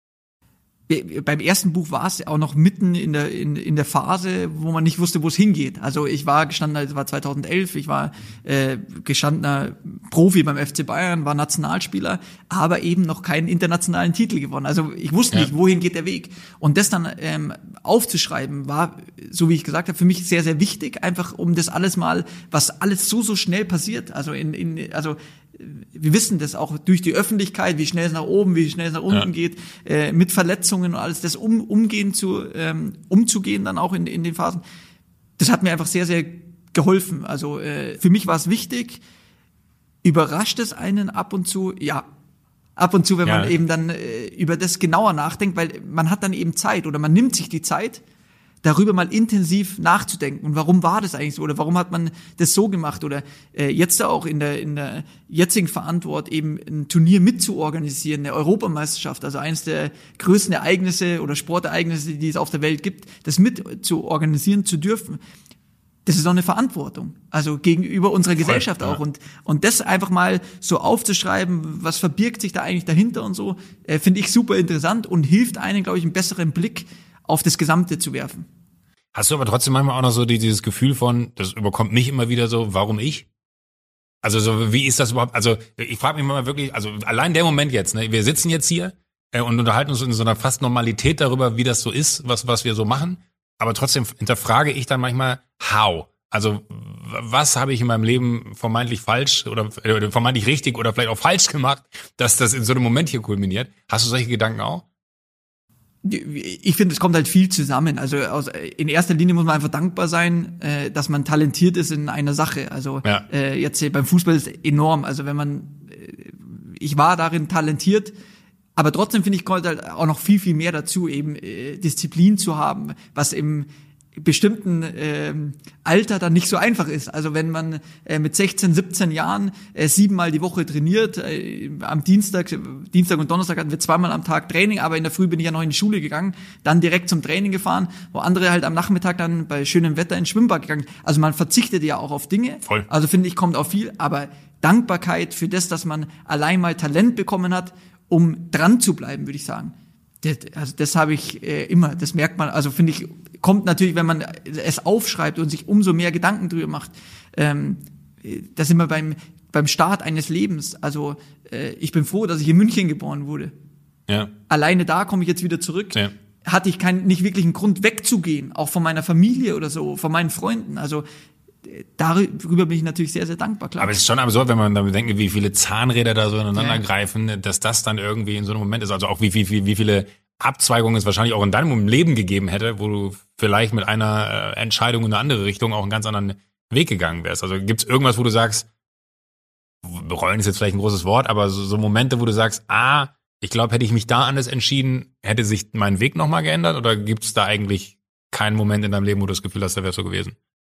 Beim ersten Buch war es auch noch mitten in der in, in der Phase, wo man nicht wusste, wo es hingeht. Also ich war gestandener, es war zweitausendelf, ich war äh, gestandener Profi beim F C Bayern, war Nationalspieler, aber eben noch keinen internationalen Titel gewonnen. Also ich wusste Ja. nicht, wohin geht der Weg. Und das dann ähm, aufzuschreiben, war, so wie ich gesagt habe, für mich sehr, sehr wichtig, einfach um das alles mal, was alles so, so schnell passiert. Also in, in also wir wissen das auch durch die Öffentlichkeit, wie schnell es nach oben, wie schnell es nach unten Ja. geht, äh, mit Verletzungen und alles, das um, umgehen zu, ähm, umzugehen dann auch in, in den Phasen. Das hat mir einfach sehr, sehr geholfen. Also äh, für mich war es wichtig. Überrascht es einen ab und zu? Ja. Ab und zu, wenn Ja. man eben dann äh, über das genauer nachdenkt, weil man hat dann eben Zeit oder man nimmt sich die Zeit, darüber mal intensiv nachzudenken. Und warum war das eigentlich so? Oder warum hat man das so gemacht? Oder äh, jetzt auch in der in der jetzigen Verantwortung eben ein Turnier mitzuorganisieren, eine Europameisterschaft, also eines der größten Ereignisse oder Sportereignisse, die es auf der Welt gibt, das mit zu organisieren zu dürfen. Das ist auch eine Verantwortung, also gegenüber unserer Gesellschaft ja. auch. Und und das einfach mal so aufzuschreiben, was verbirgt sich da eigentlich dahinter und so, äh, finde ich super interessant und hilft einem, glaube ich, einen besseren Blick auf das Gesamte zu werfen. Hast du aber trotzdem manchmal auch noch so die, dieses Gefühl von, das überkommt mich immer wieder so, warum ich? Also so, wie ist das überhaupt? Also ich frage mich mal wirklich, also allein der Moment jetzt, ne, wir sitzen jetzt hier äh, und unterhalten uns in so einer fast Normalität darüber, wie das so ist, was was wir so machen. Aber trotzdem hinterfrage ich dann manchmal, how? Also w- was habe ich in meinem Leben vermeintlich falsch oder äh, vermeintlich richtig oder vielleicht auch falsch gemacht, dass das in so einem Moment hier kulminiert? Hast du solche Gedanken auch? Ich finde, es kommt halt viel zusammen. Also aus, in erster Linie muss man einfach dankbar sein, äh, dass man talentiert ist in einer Sache. Also Ja. äh, jetzt hier beim Fußball ist es enorm. Also wenn man, äh, ich war darin talentiert, aber trotzdem finde ich, kommt halt auch noch viel, viel mehr dazu, eben äh, Disziplin zu haben, was im bestimmten ähm, Alter dann nicht so einfach ist. Also wenn man äh, mit sechzehn, siebzehn Jahren äh, siebenmal die Woche trainiert, äh, am Dienstag, Dienstag und Donnerstag hatten wir zweimal am Tag Training, aber in der Früh bin ich ja noch in die Schule gegangen, dann direkt zum Training gefahren, wo andere halt am Nachmittag dann bei schönem Wetter ins Schwimmbad gegangen. Also man verzichtet ja auch auf Dinge. Voll. Also finde ich, kommt auch viel, aber Dankbarkeit für das, dass man allein mal Talent bekommen hat, um dran zu bleiben, würde ich sagen. Das, also das habe ich äh, immer, das merkt man, also finde ich, kommt natürlich, wenn man es aufschreibt und sich umso mehr Gedanken drüber macht. Ähm, da sind wir beim, beim Start eines Lebens. Also äh, ich bin froh, dass ich in München geboren wurde. Ja. Alleine da komme ich jetzt wieder zurück. Ja. Hatte ich keinen, nicht wirklich einen Grund wegzugehen, auch von meiner Familie oder so, von meinen Freunden. Also äh, darüber bin ich natürlich sehr, sehr dankbar. Klar. Aber es ist schon absurd, wenn man damit denkt, wie viele Zahnräder da so ineinander Ja. greifen, dass das dann irgendwie in so einem Moment ist. Also auch wie, wie, wie, wie viele Abzweigungen es wahrscheinlich auch in deinem Leben gegeben hätte, wo du vielleicht mit einer äh, Entscheidung in eine andere Richtung auch einen ganz anderen Weg gegangen wärst. Also gibt es irgendwas, wo du sagst, bereuen ist jetzt vielleicht ein großes Wort, aber so, so Momente, wo du sagst, ah, ich glaube, hätte ich mich da anders entschieden, hätte sich mein Weg nochmal geändert? Oder gibt es da eigentlich keinen Moment in deinem Leben, wo du das Gefühl hast, da wäre so gewesen?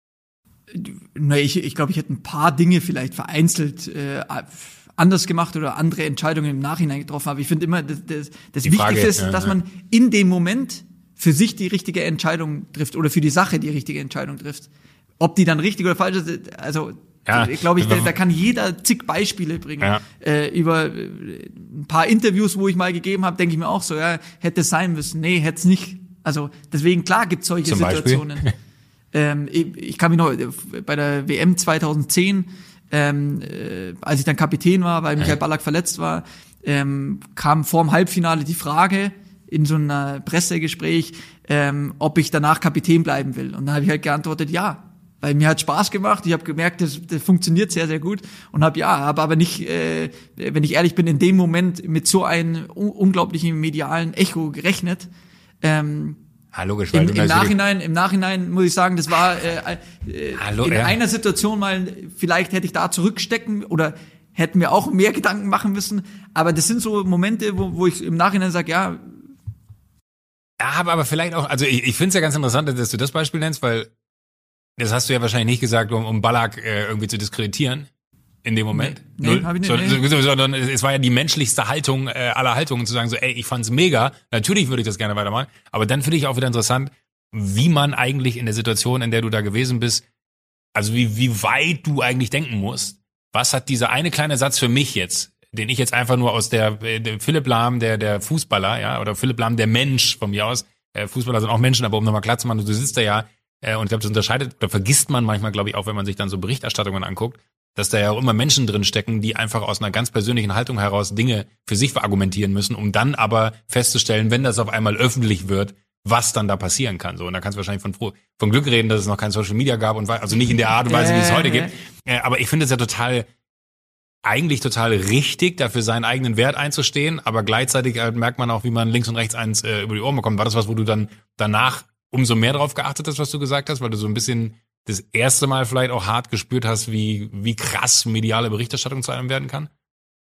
Na, ich, ich glaube, ich hätte ein paar Dinge vielleicht vereinzelt äh, anders gemacht oder andere Entscheidungen im Nachhinein getroffen. Aber ich finde immer, das, das, das Die Frage, Wichtigste ist, ja, dass ja. man in dem Moment für sich die richtige Entscheidung trifft oder für die Sache die richtige Entscheidung trifft. Ob die dann richtig oder falsch ist, also Ja, ich glaube, ich, da, da kann jeder zig Beispiele bringen. Ja. Äh, über äh, ein paar Interviews, wo ich mal gegeben habe, denke ich mir auch so, ja, hätte es sein müssen. Nee, hätte es nicht. Also deswegen, klar gibt es solche Zum Beispiel? Situationen. ähm, ich, ich kann mich noch, äh, bei der W M zweitausendzehn, ähm, äh, als ich dann Kapitän war, weil Michael Ballack verletzt war, ähm, kam vor dem Halbfinale die Frage in so einer Pressegespräch, ähm, ob ich danach Kapitän bleiben will. Und dann habe ich halt geantwortet, ja. Weil mir hat Spaß gemacht, ich habe gemerkt, das, das funktioniert sehr, sehr gut und habe ja, habe aber nicht, äh, wenn ich ehrlich bin, in dem Moment mit so einem un- unglaublichen medialen Echo gerechnet. Ähm, Ah, logisch, weil im, du im natürlich- Nachhinein, im Nachhinein muss ich sagen, das war äh, äh, Hallo, in ja. einer Situation mal, vielleicht hätte ich da zurückstecken oder hätten mir auch mehr Gedanken machen müssen. Aber das sind so Momente, wo, wo ich im Nachhinein sage, ja, Ja, aber, aber vielleicht auch, also ich, ich finde es ja ganz interessant, dass du das Beispiel nennst, weil das hast du ja wahrscheinlich nicht gesagt, um, um Ballack äh, irgendwie zu diskreditieren. in dem Moment? Nee, Null? nee, hab ich nicht, So- nee. so- Sondern es war ja die menschlichste Haltung äh, aller Haltungen, zu sagen so, ey, ich fand's mega, natürlich würde ich das gerne weitermachen, aber dann finde ich auch wieder interessant, wie man eigentlich in der Situation, in der du da gewesen bist, also wie, wie weit du eigentlich denken musst. Was hat dieser eine kleine Satz für mich jetzt, den ich jetzt einfach nur aus der, der Philipp Lahm, der, der Fußballer, ja, oder Philipp Lahm, der Mensch von mir aus, äh, Fußballer sind auch Menschen, aber um nochmal klar zu machen, du sitzt da ja, äh, und ich glaube, das unterscheidet, da vergisst man manchmal, glaube ich, auch wenn man sich dann so Berichterstattungen anguckt, dass da ja auch immer Menschen drin stecken, die einfach aus einer ganz persönlichen Haltung heraus Dinge für sich verargumentieren müssen, um dann aber festzustellen, wenn das auf einmal öffentlich wird, was dann da passieren kann. So, und da kannst du wahrscheinlich von, froh, von Glück reden, dass es noch kein Social Media gab und also nicht in der Art und Weise, wie es heute gibt. Äh, aber ich finde es ja total, eigentlich total richtig, dafür seinen eigenen Wert einzustehen, aber gleichzeitig äh, merkt man auch, wie man links und rechts eins äh, über die Ohren bekommt. War das was, wo du dann danach umso mehr drauf geachtet hast, was du gesagt hast, weil du so ein bisschen das erste Mal vielleicht auch hart gespürt hast, wie, wie krass mediale Berichterstattung zu einem werden kann?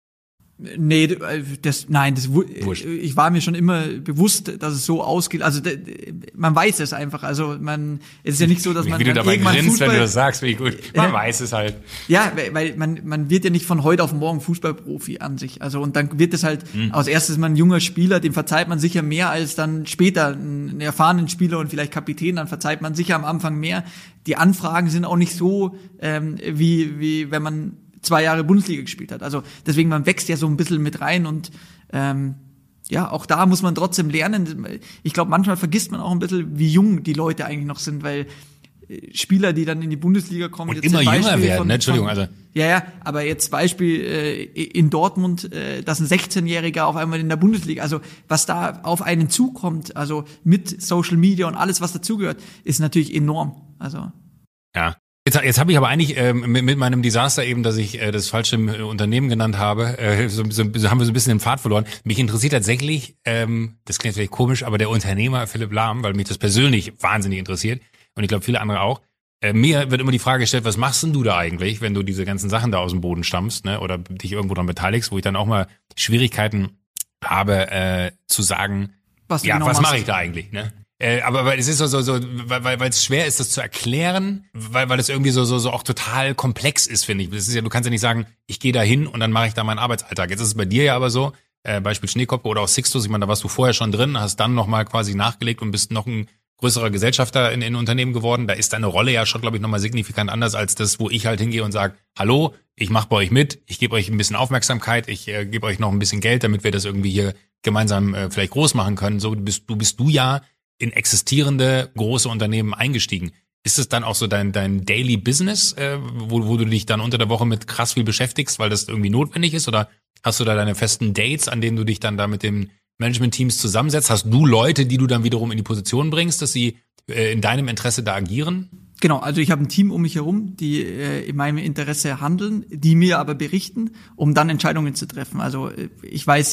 Nee, das, nein, das, Wurscht. ich war mir schon immer bewusst, dass es so ausgeht. Also, man weiß es einfach. Also, man, es ist ja nicht so, dass man Wie du dann dabei irgendwann grinst, Fußball, wenn du das sagst, wie gut. Man Ja. weiß es halt. ja, weil man, man wird ja nicht von heute auf morgen Fußballprofi an sich. Also, und dann wird es halt, Mhm. als erstes mal ein junger Spieler, dem verzeiht man sicher mehr als dann später einen erfahrenen Spieler und vielleicht Kapitän, dann verzeiht man sicher am Anfang mehr. Die Anfragen sind auch nicht so, ähm, wie, wie wenn man zwei Jahre Bundesliga gespielt hat. Also deswegen, man wächst ja so ein bisschen mit rein und ähm, ja, auch da muss man trotzdem lernen. Ich glaube, manchmal vergisst man auch ein bisschen, wie jung die Leute eigentlich noch sind, weil äh, Spieler, die dann in die Bundesliga kommen, Und jetzt immer zum jünger Beispiel werden, von, ne? Entschuldigung, von, also. Ja, ja, aber jetzt Beispiel äh, in Dortmund, äh, dass ein sechzehnjähriger auf einmal in der Bundesliga, also was da auf einen zukommt, also mit Social Media und alles, was dazugehört, ist natürlich enorm. Also Ja. Jetzt, jetzt habe ich aber eigentlich ähm, mit, mit meinem Desaster eben, dass ich äh, das falsche äh, Unternehmen genannt habe, äh, so, so, so haben wir so ein bisschen den Pfad verloren. Mich interessiert tatsächlich, ähm, das klingt vielleicht komisch, aber der Unternehmer Philipp Lahm, weil mich das persönlich wahnsinnig interessiert und ich glaube viele andere auch. Äh, mir wird immer die Frage gestellt, was machst denn du da eigentlich, wenn du diese ganzen Sachen da aus dem Boden stammst, ne, oder dich irgendwo dran beteiligst, wo ich dann auch mal Schwierigkeiten habe äh, zu sagen, was du ja, genau was machst. mache ich da eigentlich, ne? Äh, aber weil es ist so, so, so weil, weil weil es schwer ist, das zu erklären, weil, weil es irgendwie so, so, so auch total komplex ist, finde ich. Das ist ja, du kannst ja nicht sagen, ich gehe da hin und dann mache ich da meinen Arbeitsalltag. Jetzt ist es bei dir ja aber so, äh, Beispiel Schneekoppe oder auch Sixtus, ich meine, da warst du vorher schon drin, hast dann nochmal quasi nachgelegt und bist noch ein größerer Gesellschafter in, in Unternehmen geworden. Da ist deine Rolle ja schon, glaube ich, nochmal signifikant anders als das, wo ich halt hingehe und sage, hallo, ich mache bei euch mit, ich gebe euch ein bisschen Aufmerksamkeit, ich äh, gebe euch noch ein bisschen Geld, damit wir das irgendwie hier gemeinsam äh, vielleicht groß machen können. So bist du bist du ja in existierende große Unternehmen eingestiegen. Ist es dann auch so dein dein Daily Business, äh, wo, wo du dich dann unter der Woche mit krass viel beschäftigst, weil das irgendwie notwendig ist? Oder hast du da deine festen Dates, an denen du dich dann da mit den Management-Teams zusammensetzt? Hast du Leute, die du dann wiederum in die Position bringst, dass sie äh, in deinem Interesse da agieren? Genau, also ich habe ein Team um mich herum, die äh, in meinem Interesse handeln, die mir aber berichten, um dann Entscheidungen zu treffen. Also äh, ich weiß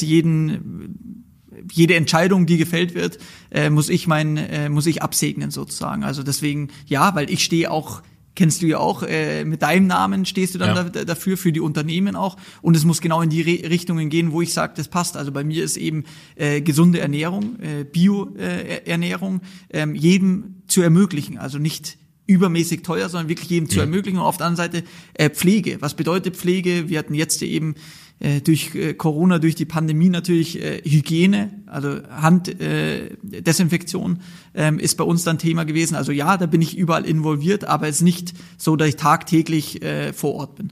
jeden jede Entscheidung, die gefällt wird, äh, muss ich mein, äh, muss ich absegnen sozusagen. Also deswegen, ja, weil ich stehe auch, kennst du ja auch, äh, mit deinem Namen stehst du dann Ja. da, dafür, für die Unternehmen auch. Und es muss genau in die Re- Richtungen gehen, wo ich sage, das passt. Also bei mir ist eben äh, gesunde Ernährung, äh, Bio-Ernährung, äh, ähm, jedem zu ermöglichen. Also nicht übermäßig teuer, sondern wirklich jedem zu ermöglichen. Und auf der anderen Seite äh, Pflege. Was bedeutet Pflege? Wir hatten jetzt eben äh, durch äh, Corona, durch die Pandemie natürlich äh, Hygiene, also Handdesinfektion äh, Desinfektion, ähm, ist bei uns dann Thema gewesen. Also ja, da bin ich überall involviert, aber es ist nicht so, dass ich tagtäglich äh, vor Ort bin.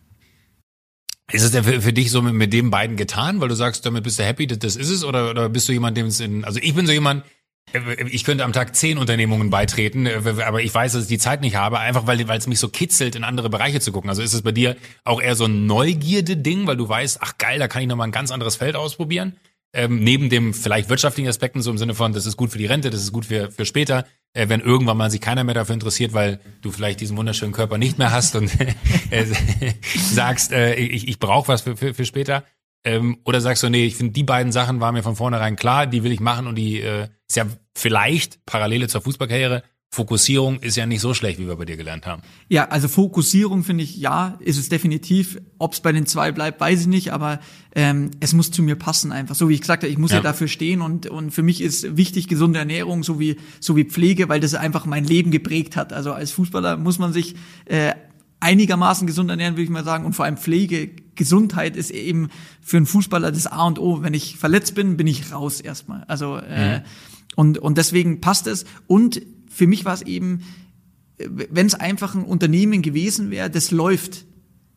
Ist es denn für, für dich so mit, mit den beiden getan, weil du sagst, damit bist du happy, das, das ist es? Oder, oder bist du jemand, dem es in, also ich bin so jemand, ich könnte am Tag zehn Unternehmungen beitreten, aber ich weiß, dass ich die Zeit nicht habe, einfach weil, weil es mich so kitzelt, in andere Bereiche zu gucken. Also ist es bei dir auch eher so ein Neugierde-Ding, weil du weißt, ach geil, da kann ich nochmal ein ganz anderes Feld ausprobieren? Ähm, neben dem vielleicht wirtschaftlichen Aspekten, so im Sinne von, das ist gut für die Rente, das ist gut für, für später, äh, wenn irgendwann mal sich keiner mehr dafür interessiert, weil du vielleicht diesen wunderschönen Körper nicht mehr hast und äh, sagst, äh, ich, ich brauche was für, für, für später. Ähm, oder sagst du, nee, ich finde, die beiden Sachen waren mir von vornherein klar, die will ich machen und die äh, ist ja vielleicht Parallele zur Fußballkarriere. Fokussierung ist ja nicht so schlecht, wie wir bei dir gelernt haben. Ja, also Fokussierung finde ich, ja, ist es definitiv. Ob es bei den zwei bleibt, weiß ich nicht, aber ähm, es muss zu mir passen einfach. So wie ich gesagt habe, ich muss ja, Ja. dafür stehen und und für mich ist wichtig gesunde Ernährung sowie sowie Pflege, weil das einfach mein Leben geprägt hat. Also als Fußballer muss man sich äh, einigermaßen gesund ernähren, würde ich mal sagen. Und vor allem Pflege, Gesundheit ist eben für einen Fußballer das A und O. Wenn ich verletzt bin, bin ich raus erstmal. Also äh, mhm. und und deswegen passt es. Und für mich war es eben, wenn es einfach ein Unternehmen gewesen wäre, das läuft,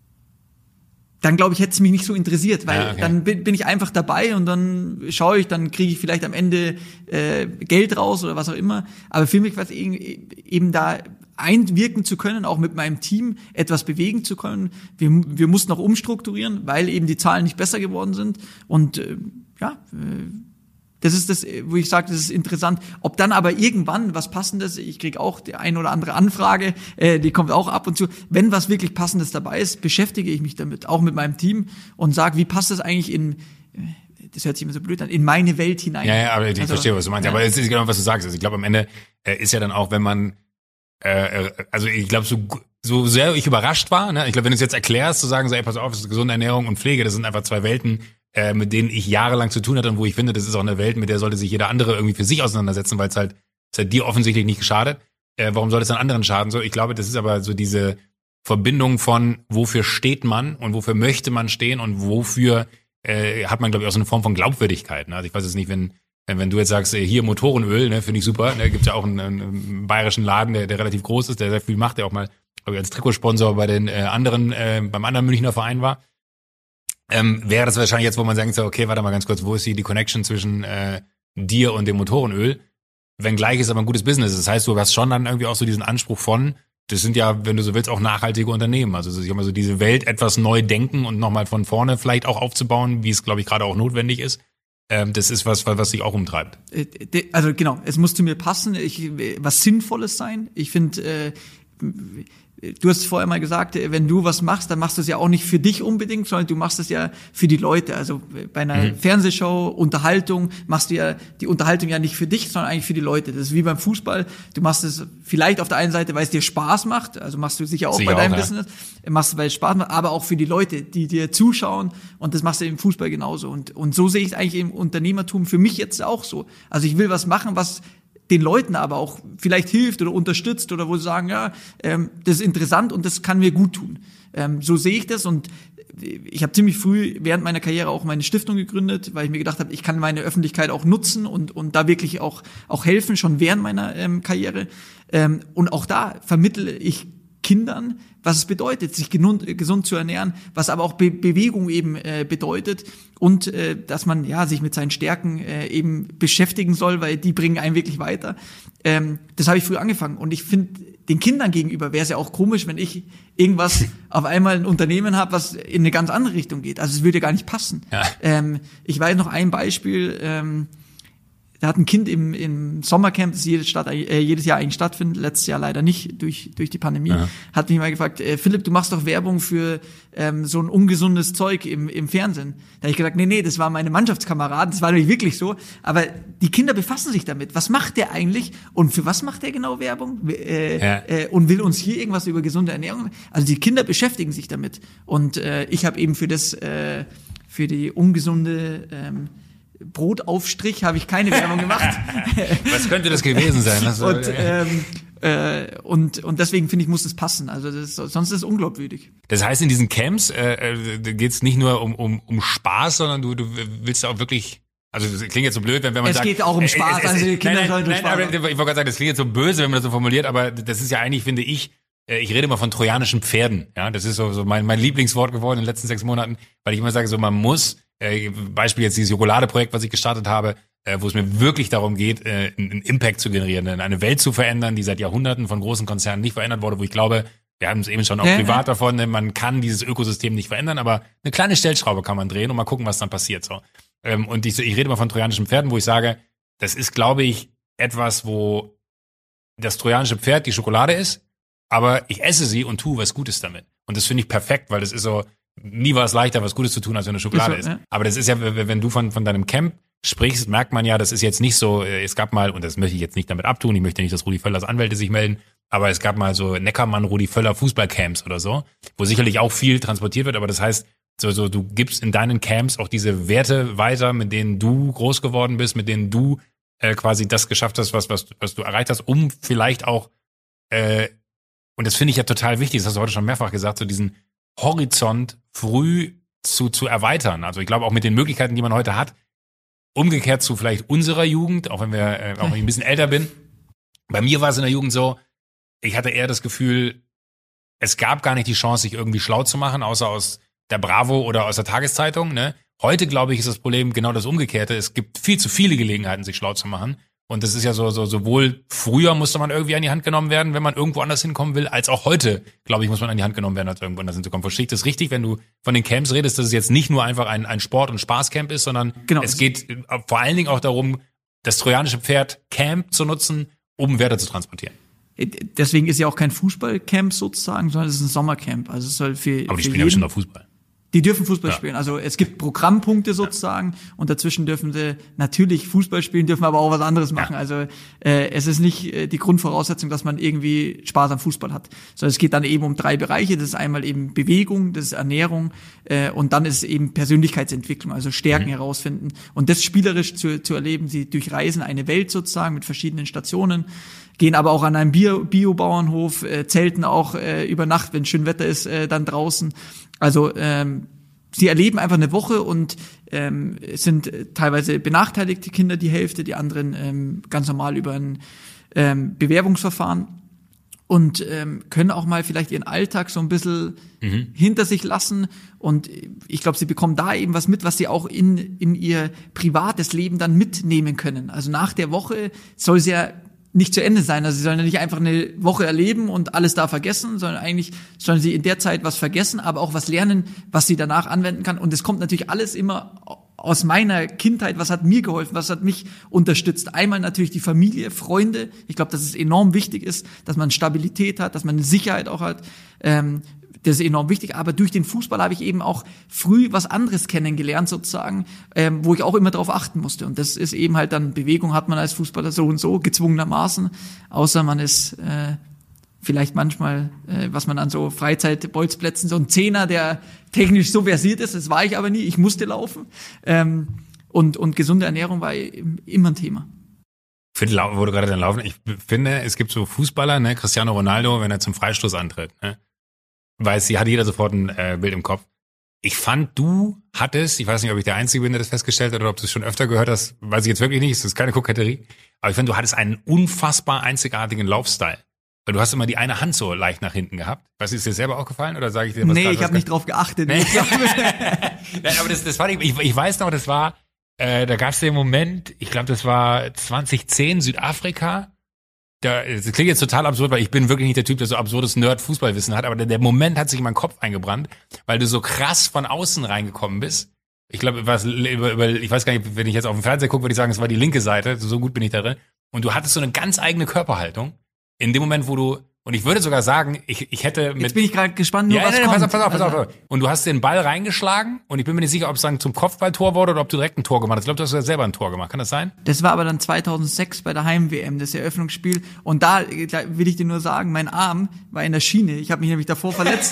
dann glaube ich, hätte es mich nicht so interessiert, weil ja, okay. dann bin, bin ich einfach dabei und dann schaue ich, dann kriege ich vielleicht am Ende äh, Geld raus oder was auch immer. Aber für mich war es eben, eben da einwirken zu können, auch mit meinem Team etwas bewegen zu können. Wir, wir mussten auch umstrukturieren, weil eben die Zahlen nicht besser geworden sind. Und äh, ja, äh, das ist das, wo ich sage, das ist interessant. Ob dann aber irgendwann was Passendes, ich kriege auch die ein oder andere Anfrage, äh, die kommt auch ab und zu. Wenn was wirklich Passendes dabei ist, beschäftige ich mich damit, auch mit meinem Team und sage, wie passt das eigentlich in, das hört sich immer so blöd an, in meine Welt hinein. Ja, ja, aber ich also, verstehe, was du meinst. Ja. Aber es ist genau, was du sagst. Also ich glaube, am Ende äh, ist ja dann auch, wenn man, äh, also ich glaube, so so sehr ich überrascht war, ne? Ich glaube, wenn du es jetzt erklärst, zu sagen, so, ey, pass auf, das ist gesunde Ernährung und Pflege, das sind einfach zwei Welten, äh, mit denen ich jahrelang zu tun hatte und wo ich finde, das ist auch eine Welt, mit der sollte sich jeder andere irgendwie für sich auseinandersetzen, weil es halt, es hat dir offensichtlich nicht geschadet. Äh, warum soll es dann anderen schaden? So, ich glaube, das ist aber so diese Verbindung von, wofür steht man und wofür möchte man stehen und wofür äh, hat man, glaube ich, auch so eine Form von Glaubwürdigkeit. Ne? Also ich weiß jetzt nicht, wenn wenn, wenn du jetzt sagst, hier Motorenöl, ne, finde ich super, da gibt's ja auch einen, einen bayerischen Laden, der, der relativ groß ist, der sehr viel macht, der auch mal, glaube ich, als Trikotsponsor bei den äh, anderen, äh, beim anderen Münchner Verein war. Ähm, wäre das wahrscheinlich jetzt, wo man sagen soll, okay, warte mal ganz kurz, wo ist hier die Connection zwischen äh, dir und dem Motorenöl? Wenngleich ist aber ein gutes Business. Das heißt, du hast schon dann irgendwie auch so diesen Anspruch von, das sind ja, wenn du so willst, auch nachhaltige Unternehmen. Also sich immer so diese Welt etwas neu denken und nochmal von vorne vielleicht auch aufzubauen, wie es, glaube ich, gerade auch notwendig ist. Ähm, das ist was, was dich auch umtreibt. Also genau, es muss zu mir passen, ich, was Sinnvolles sein. Ich finde, äh, du hast vorher mal gesagt, wenn du was machst, dann machst du es ja auch nicht für dich unbedingt, sondern du machst es ja für die Leute. Also bei einer mhm. Fernsehshow, Unterhaltung, machst du ja die Unterhaltung ja nicht für dich, sondern eigentlich für die Leute. Das ist wie beim Fußball. Du machst es vielleicht auf der einen Seite, weil es dir Spaß macht, also machst du sicher auch sicher bei deinem auch, Business, ja. machst du, weil es Spaß macht, aber auch für die Leute, die dir zuschauen, und das machst du im Fußball genauso. Und, und so sehe ich es eigentlich im Unternehmertum für mich jetzt auch so. Also ich will was machen, was den Leuten aber auch vielleicht hilft oder unterstützt oder wo sie sagen, ja, ähm, das ist interessant und das kann mir gut tun. Ähm, so sehe ich das, und ich habe ziemlich früh während meiner Karriere auch meine Stiftung gegründet, weil ich mir gedacht habe, ich kann meine Öffentlichkeit auch nutzen und und da wirklich auch auch helfen, schon während meiner ähm, Karriere. Ähm, und auch da vermittle ich Kindern, was es bedeutet, sich gesund, gesund zu ernähren, was aber auch Be- Bewegung eben äh, bedeutet, und äh, dass man ja sich mit seinen Stärken äh, eben beschäftigen soll, weil die bringen einen wirklich weiter. Ähm, das habe ich früh angefangen, und ich finde, den Kindern gegenüber wäre es ja auch komisch, wenn ich irgendwas auf einmal ein Unternehmen habe, was in eine ganz andere Richtung geht. Also es würde gar nicht passen. Ja. Ähm, ich weiß noch ein Beispiel. Ähm, Da hat ein Kind im, im Sommercamp, das jedes, Stadt, äh, jedes Jahr eigentlich stattfindet, letztes Jahr leider nicht durch durch die Pandemie, ja. hat mich mal gefragt, äh, Philipp, du machst doch Werbung für ähm, so ein ungesundes Zeug im im Fernsehen. Da habe ich gesagt, nee, nee, das waren meine Mannschaftskameraden, das war natürlich wirklich so, aber die Kinder befassen sich damit. Was macht der eigentlich und für was macht der genau Werbung? Äh, ja. äh, und will uns hier irgendwas über gesunde Ernährung? Also die Kinder beschäftigen sich damit, und äh, ich habe eben für das äh, für die ungesunde ähm, Brotaufstrich habe ich keine Werbung gemacht. Was könnte das gewesen sein? Das und, ähm, äh, und und deswegen finde ich, muss das passen. Also das, sonst ist es unglaubwürdig. Das heißt, in diesen Camps äh, geht es nicht nur um, um, um Spaß, sondern du, du willst auch wirklich. Also das klingt jetzt so blöd, wenn, wenn man es sagt... Es geht auch um Spaß, äh, es, also die Kinder nein, sollen nein, Spaß aber, haben. Ich wollte gerade sagen, das klingt jetzt so böse, wenn man das so formuliert, aber das ist ja eigentlich, finde ich, ich rede immer von trojanischen Pferden. Ja, das ist so, so mein, mein Lieblingswort geworden in den letzten sechs Monaten, weil ich immer sage, so man muss... Äh, Beispiel jetzt dieses Schokoladeprojekt, was ich gestartet habe, äh, wo es mir wirklich darum geht, äh, einen Impact zu generieren, eine Welt zu verändern, die seit Jahrhunderten von großen Konzernen nicht verändert wurde, wo ich glaube, wir haben es eben schon auch ja, privat ja. davon, ne, man kann dieses Ökosystem nicht verändern, aber eine kleine Stellschraube kann man drehen und mal gucken, was dann passiert. So. Ähm, und ich, ich rede mal von trojanischen Pferden, wo ich sage, das ist, glaube ich, etwas, wo das trojanische Pferd die Schokolade ist, aber ich esse sie und tue was Gutes damit. Und das finde ich perfekt, weil das ist so, nie war es leichter, was Gutes zu tun, als wenn eine Schokolade ist. So, ja. Aber das ist ja, wenn du von, von deinem Camp sprichst, merkt man ja, das ist jetzt nicht so, es gab mal, und das möchte ich jetzt nicht damit abtun, ich möchte nicht, dass Rudi Völlers Anwälte sich melden, aber es gab mal so Neckermann, Rudi Völler Fußballcamps oder so, wo sicherlich auch viel transportiert wird, aber das heißt, so, so, du gibst in deinen Camps auch diese Werte weiter, mit denen du groß geworden bist, mit denen du äh, quasi das geschafft hast, was, was, was du erreicht hast, um vielleicht auch äh, Und das finde ich ja total wichtig, das hast du heute schon mehrfach gesagt, so diesen Horizont früh zu, zu erweitern. Also ich glaube auch mit den Möglichkeiten, die man heute hat, umgekehrt zu vielleicht unserer Jugend, auch wenn wir, äh, auch wenn ich ein bisschen älter bin. Bei mir war es in der Jugend so, ich hatte eher das Gefühl, es gab gar nicht die Chance, sich irgendwie schlau zu machen, außer aus der Bravo oder aus der Tageszeitung. Ne? Heute, glaube ich, ist das Problem genau das Umgekehrte. Es gibt viel zu viele Gelegenheiten, sich schlau zu machen. Und das ist ja so, so, sowohl früher musste man irgendwie an die Hand genommen werden, wenn man irgendwo anders hinkommen will, als auch heute, glaube ich, muss man an die Hand genommen werden, als irgendwo anders hinzukommen. Verstehe ich das richtig, wenn du von den Camps redest, dass es jetzt nicht nur einfach ein, ein Sport- und Spaßcamp ist, sondern genau. Es geht vor allen Dingen auch darum, das trojanische Pferd Camp zu nutzen, um Werte zu transportieren. Deswegen ist ja auch kein Fußballcamp sozusagen, sondern es ist ein Sommercamp. Also es soll für, Aber die für spielen ja schon noch Fußball. Die dürfen Fußball ja. spielen. Also es gibt Programmpunkte sozusagen ja. und dazwischen dürfen sie natürlich Fußball spielen, dürfen aber auch was anderes machen. Ja. Also äh, es ist nicht äh, die Grundvoraussetzung, dass man irgendwie Spaß am Fußball hat. Sondern es geht dann eben um drei Bereiche. Das ist einmal eben Bewegung, das ist Ernährung äh, und dann ist es eben Persönlichkeitsentwicklung, also Stärken mhm. herausfinden. Und das spielerisch zu, zu erleben. Sie durchreisen eine Welt sozusagen mit verschiedenen Stationen, gehen aber auch an einem Bio- Bio-Bauernhof, äh, zelten auch äh, über Nacht, wenn schön Wetter ist, äh, dann draußen. Also ähm, sie erleben einfach eine Woche und ähm, es sind teilweise benachteiligte Kinder, die Hälfte, die anderen ähm, ganz normal über ein ähm, Bewerbungsverfahren und ähm, können auch mal vielleicht ihren Alltag so ein bisschen mhm. hinter sich lassen. Und ich glaube, sie bekommen da eben was mit, was sie auch in, in ihr privates Leben dann mitnehmen können. Also nach der Woche soll sie ja nicht zu Ende sein. Also sie sollen ja nicht einfach eine Woche erleben und alles da vergessen, sondern eigentlich sollen sie in der Zeit was vergessen, aber auch was lernen, was sie danach anwenden kann. Und es kommt natürlich alles immer aus meiner Kindheit. Was hat mir geholfen? Was hat mich unterstützt? Einmal natürlich die Familie, Freunde. Ich glaube, dass es enorm wichtig ist, dass man Stabilität hat, dass man eine Sicherheit auch hat. Ähm, Das ist enorm wichtig, aber durch den Fußball habe ich eben auch früh was anderes kennengelernt sozusagen, ähm, wo ich auch immer darauf achten musste. Und das ist eben halt dann, Bewegung hat man als Fußballer so und so, gezwungenermaßen, außer man ist äh, vielleicht manchmal, äh, was man an so Freizeitbolzplätzen, so ein Zehner, der technisch so versiert ist, das war ich aber nie, ich musste laufen. Ähm, und, und gesunde Ernährung war immer ein Thema. Ich finde, wo du gerade dann laufen, ich finde, es gibt so Fußballer, ne, Cristiano Ronaldo, wenn er zum Freistoß antritt, ne? Weiß, sie hatte jeder sofort ein äh, Bild im Kopf. Ich fand, du hattest, ich weiß nicht, ob ich der Einzige bin, der das festgestellt hat oder ob du es schon öfter gehört hast, weiß ich jetzt wirklich nicht, es ist keine Koketterie, aber ich finde, du hattest einen unfassbar einzigartigen Laufstyle. Weil du hast immer die eine Hand so leicht nach hinten gehabt. Weißt du, ist dir selber aufgefallen oder sage ich dir was? Nee, ich habe nicht drauf geachtet. Nee. Nein, aber das, das war nicht, ich, ich weiß noch, das war, äh, da gab es den Moment, ich glaube, das war zwanzig zehn, Südafrika. Da, das klingt jetzt total absurd, weil ich bin wirklich nicht der Typ, der so absurdes Nerd-Fußballwissen hat, aber der, der Moment hat sich in meinen Kopf eingebrannt, weil du so krass von außen reingekommen bist. Ich glaube, was über, über, ich weiß gar nicht, wenn ich jetzt auf den Fernseher gucke, würde ich sagen, es war die linke Seite, so gut bin ich darin. Und du hattest so eine ganz eigene Körperhaltung. In dem Moment, wo du, und ich würde sogar sagen, ich, ich hätte mit... Jetzt bin ich gerade gespannt, nur ja, was nein, kommt. Pass auf, pass auf, pass auf, also, pass auf. Und du hast den Ball reingeschlagen und ich bin mir nicht sicher, ob es dann zum Kopfballtor wurde oder ob du direkt ein Tor gemacht hast. Ich glaube, du hast ja selber ein Tor gemacht. Kann das sein? Das war aber dann zweitausendsechs bei der Heim-W M, das Eröffnungsspiel. Und da, da will ich dir nur sagen, mein Arm war in der Schiene. Ich habe mich nämlich davor verletzt.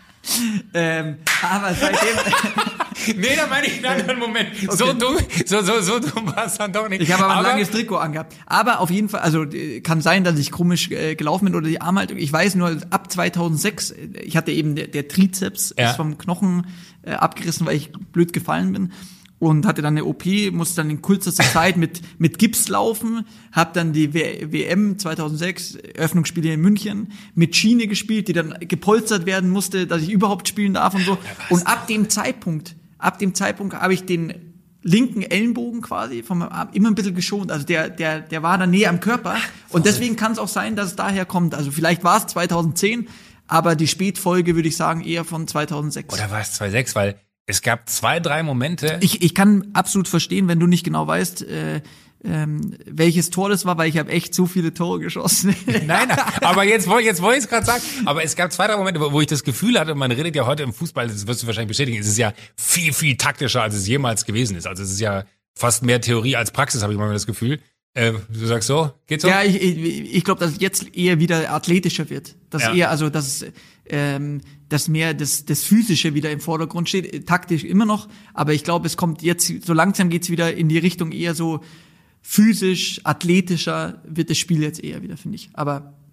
ähm, aber seitdem... nee, da meine ich einen anderen Moment. Okay. So dumm, so, so, so dumm war es dann doch nicht. Ich habe aber ein aber, langes Trikot angehabt. Aber auf jeden Fall, also kann sein, dass ich komisch äh, gelaufen bin oder die Armhaltung. Ich weiß nur, ab zweitausendsechs, ich hatte eben, der, der Trizeps ja. ist vom Knochen äh, abgerissen, weil ich blöd gefallen bin. Und hatte dann eine O P, musste dann in kürzester Zeit mit mit Gips laufen, hab dann die W M zweitausendsechs, Eröffnungsspiele in München, mit Schiene gespielt, die dann gepolstert werden musste, dass ich überhaupt spielen darf und so. Und ab dem Zeitpunkt, ab dem Zeitpunkt habe ich den linken Ellenbogen quasi vom Arm immer ein bisschen geschont. Also der der der war dann näher am Körper. Und deswegen kann es auch sein, dass es daher kommt. Also vielleicht war es zweitausendzehn, aber die Spätfolge würde ich sagen eher von zweitausendsechs. Oder war es zweitausendsechs, weil es gab zwei, drei Momente. Ich, ich kann absolut verstehen, wenn du nicht genau weißt, äh, ähm, welches Tor das war, weil ich habe echt so viele Tore geschossen. Nein, aber jetzt wollte jetzt wollte ich es gerade sagen. Aber es gab zwei, drei Momente, wo ich das Gefühl hatte, man redet ja heute im Fußball, das wirst du wahrscheinlich bestätigen, es ist ja viel, viel taktischer, als es jemals gewesen ist. Also es ist ja fast mehr Theorie als Praxis, habe ich manchmal das Gefühl. Äh, du sagst so, geht's so? Ja, ich, ich, ich glaube, dass es jetzt eher wieder athletischer wird. Dass ja. eher, also dass ähm, dass mehr das das Physische wieder im Vordergrund steht, taktisch immer noch, aber ich glaube, es kommt jetzt, so langsam geht's wieder in die Richtung eher so physisch, athletischer wird das Spiel jetzt eher wieder, finde ich. Aber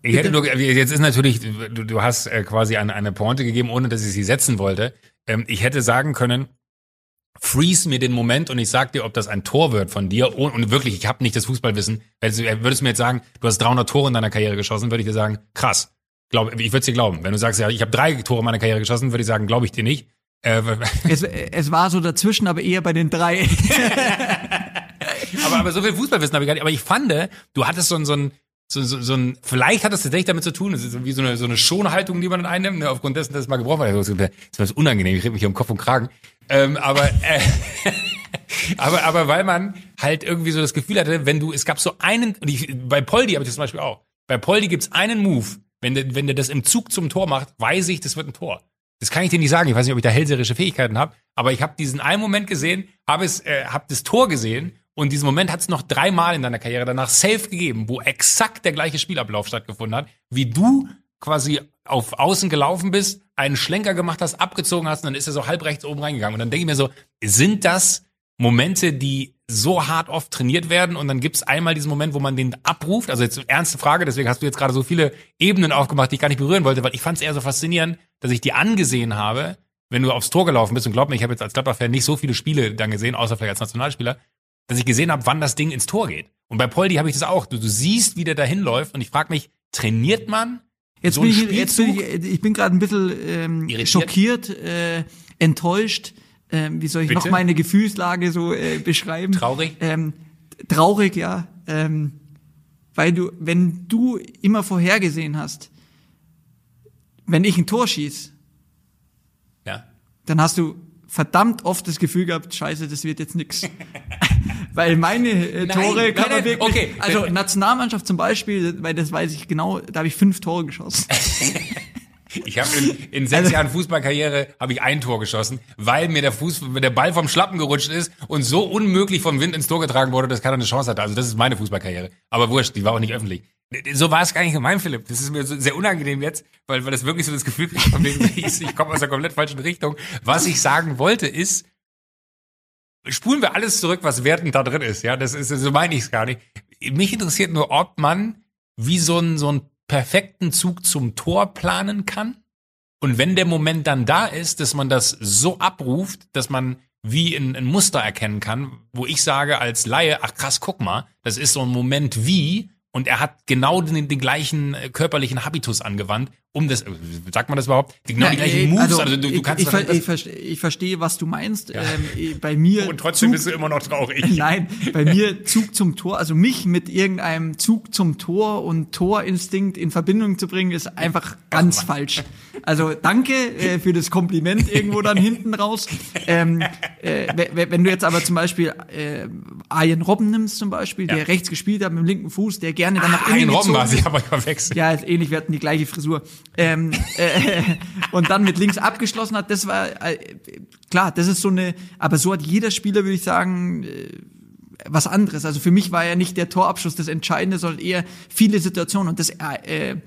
Ich hätte nur, jetzt ist natürlich, du, du hast äh, quasi eine, eine Pointe gegeben, ohne dass ich sie setzen wollte. Ähm, ich hätte sagen können, freeze mir den Moment und ich sag dir, ob das ein Tor wird von dir. Und, und wirklich, ich habe nicht das Fußballwissen. Also, würdest du mir jetzt sagen, du hast dreihundert Tore in deiner Karriere geschossen, würde ich dir sagen, krass. Glaub, ich würde es dir glauben. Wenn du sagst, ja, ich habe drei Tore in meiner Karriere geschossen, würde ich sagen, glaube ich dir nicht. Äh, es, es war so dazwischen, aber eher bei den drei. aber, aber so viel Fußballwissen habe ich gar nicht. Aber ich fand, du hattest so ein, so ein So, so, so ein, vielleicht hat das tatsächlich damit zu tun, das ist wie so eine, so eine Schonhaltung, die man dann einnimmt, ne, aufgrund dessen, dass es mal gebrochen wird. Das ist was unangenehm, ich rede mich hier um Kopf und Kragen. Ähm, aber, äh, aber, aber weil man halt irgendwie so das Gefühl hatte, wenn du, es gab so einen, und ich, bei Poldi habe ich das zum Beispiel auch, bei Poldi gibt's einen Move, wenn der, wenn der das im Zug zum Tor macht, weiß ich, das wird ein Tor. Das kann ich dir nicht sagen, ich weiß nicht, ob ich da hellseherische Fähigkeiten habe, aber ich habe diesen einen Moment gesehen, habe es, äh, habe das Tor gesehen. Und diesen Moment hat es noch dreimal in deiner Karriere danach safe gegeben, wo exakt der gleiche Spielablauf stattgefunden hat, wie du quasi auf Außen gelaufen bist, einen Schlenker gemacht hast, abgezogen hast und dann ist er so halb rechts oben reingegangen. Und dann denke ich mir so, sind das Momente, die so hart oft trainiert werden und dann gibt es einmal diesen Moment, wo man den abruft? Also jetzt ernste Frage, deswegen hast du jetzt gerade so viele Ebenen aufgemacht, die ich gar nicht berühren wollte, weil ich fand es eher so faszinierend, dass ich dir angesehen habe, wenn du aufs Tor gelaufen bist, und glaub mir, ich habe jetzt als Gladbach-Fan nicht so viele Spiele dann gesehen, außer vielleicht als Nationalspieler, dass ich gesehen habe, wann das Ding ins Tor geht. Und bei Poldi habe ich das auch. Du, du siehst, wie der da hinläuft und ich frage mich, trainiert man jetzt so bin einen ich, jetzt bin Spielzug? ich, ich bin gerade ein bisschen ähm, Irritiert? schockiert, äh, enttäuscht. Ähm, wie soll ich Bitte? noch meine Gefühlslage so äh, beschreiben? Traurig? Ähm, traurig, ja. Ähm, weil du, wenn du immer vorhergesehen hast, wenn ich ein Tor schieß, Ja. dann hast du verdammt oft das Gefühl gehabt, scheiße, das wird jetzt nix. Weil meine äh, Nein, Tore nein, kann man nein, wirklich, okay. also Nationalmannschaft zum Beispiel, weil das weiß ich genau, da habe ich fünf Tore geschossen. Ich habe in, in sechs Also- Jahren Fußballkarriere habe ich ein Tor geschossen, weil mir der Fuß, der Ball vom Schlappen gerutscht ist und so unmöglich vom Wind ins Tor getragen wurde, dass keiner eine Chance hatte. Also das ist meine Fußballkarriere. Aber wurscht, die war auch nicht öffentlich. So war es gar nicht gemeint, Philipp. Das ist mir so sehr unangenehm jetzt, weil, weil das wirklich so das Gefühl kriegt, von wegen, ich, ich komme aus der komplett falschen Richtung. Was ich sagen wollte ist, spulen wir alles zurück, was wertend da drin ist. Ja, das ist, so meine ich es gar nicht. Mich interessiert nur, ob man wie so einen, so einen perfekten Zug zum Tor planen kann. Und wenn der Moment dann da ist, dass man das so abruft, dass man wie ein, ein Muster erkennen kann, wo ich sage als Laie, ach krass, guck mal, das ist so ein Moment wie, und er hat genau den, den gleichen äh, körperlichen Habitus angewandt, um das, äh, sagt man das überhaupt? Die, genau die Ja, gleichen äh, Moves, also, also du, du ich, kannst ich, doch- ver- ich, verstehe, ich verstehe, was du meinst. Ja. Ähm, äh, bei mir und trotzdem Zug, bist du immer noch traurig. Nein, bei mir Zug zum Tor, also mich mit irgendeinem Zug zum Tor und Torinstinkt in Verbindung zu bringen, ist einfach ganz falsch. Also danke äh, für das Kompliment irgendwo dann hinten raus. Ähm, äh, w- wenn du jetzt aber zum Beispiel äh, Arjen Robben nimmst zum Beispiel, der Ja. rechts gespielt hat mit dem linken Fuß, der gerne dann nach Ah, innen in Robben gezogen war ist. sie, aber ich verwechselt. Ja, ist ähnlich, wir hatten die gleiche Frisur. Ähm, äh, und dann mit links abgeschlossen hat, das war, äh, klar, das ist so eine, aber so hat jeder Spieler, würde ich sagen, äh, was anderes. Also für mich war ja nicht der Torabschluss das Entscheidende, sondern eher viele Situationen. Und das, äh,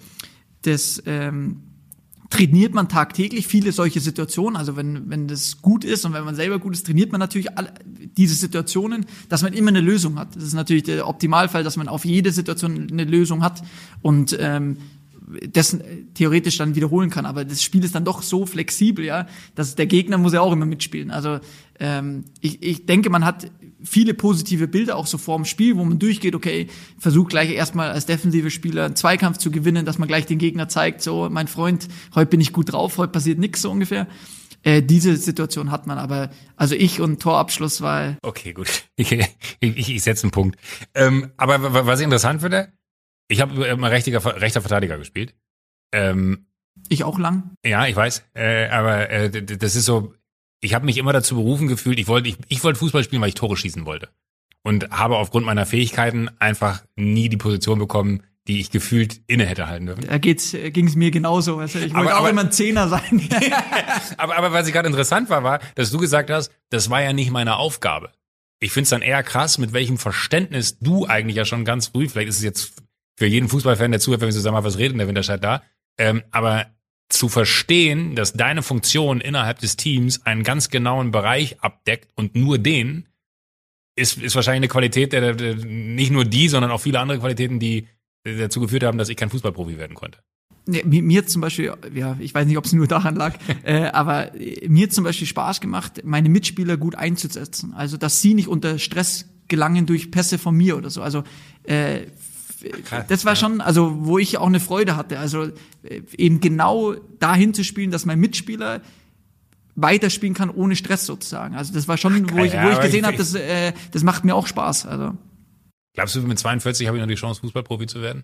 das ähm, trainiert man tagtäglich, viele solche Situationen. Also wenn, wenn das gut ist und wenn man selber gut ist, trainiert man natürlich alle diese Situationen, dass man immer eine Lösung hat. Das ist natürlich der Optimalfall, dass man auf jede Situation eine Lösung hat und ähm, das theoretisch dann wiederholen kann. Aber das Spiel ist dann doch so flexibel, ja, dass der Gegner muss ja auch immer mitspielen. Also ähm, ich, ich denke, man hat viele positive Bilder auch so vorm Spiel, wo man durchgeht, okay, versucht gleich erstmal als defensive Spieler einen Zweikampf zu gewinnen, dass man gleich den Gegner zeigt, so, mein Freund, heute bin ich gut drauf, heute passiert nichts, so ungefähr. Äh, diese Situation hat man, aber also ich und Torabschluss war... Okay, gut. Ich, ich, ich, ich setze einen Punkt. Ähm, aber w- was ich interessant finde, ich habe immer rechter, rechter Verteidiger gespielt. Ähm, Ich auch lang. ja, ich weiß. Äh, aber äh, d- d- das ist so, ich habe mich immer dazu berufen gefühlt, ich wollte ich, ich wollte Fußball spielen, weil ich Tore schießen wollte. Und habe aufgrund meiner Fähigkeiten einfach nie die Position bekommen, die ich gefühlt inne hätte halten dürfen. Da geht's, äh, ging's mir genauso. Also ich wollte Aber- auch aber- immer ein Zehner sein. Aber, aber was ich gerade interessant war, war, dass du gesagt hast, das war ja nicht meine Aufgabe. Ich find's dann eher krass, mit welchem Verständnis du eigentlich ja schon ganz früh, vielleicht ist es jetzt für jeden Fußballfan, der zuhört, wenn wir zusammen mal was reden, der Winterscheid da, ähm, aber zu verstehen, dass deine Funktion innerhalb des Teams einen ganz genauen Bereich abdeckt und nur den, ist, ist wahrscheinlich eine Qualität, der, der nicht nur die, sondern auch viele andere Qualitäten, die dazu geführt haben, dass ich kein Fußballprofi werden konnte. Ja, mir, mir zum Beispiel, ja, ich weiß nicht, ob es nur daran lag, äh, aber mir zum Beispiel Spaß gemacht, meine Mitspieler gut einzusetzen. Also, dass sie nicht unter Stress gelangen durch Pässe von mir oder so. Also, äh, Krass, das war ja. schon, also, wo ich auch eine Freude hatte. Also, äh, eben genau dahin zu spielen, dass mein Mitspieler weiterspielen kann ohne Stress sozusagen. Also, das war schon, Ach, wo ich, ja, wo ich gesehen habe, das, äh, das macht mir auch Spaß. Also. Glaubst du, mit zweiundvierzig habe ich noch die Chance, Fußballprofi zu werden?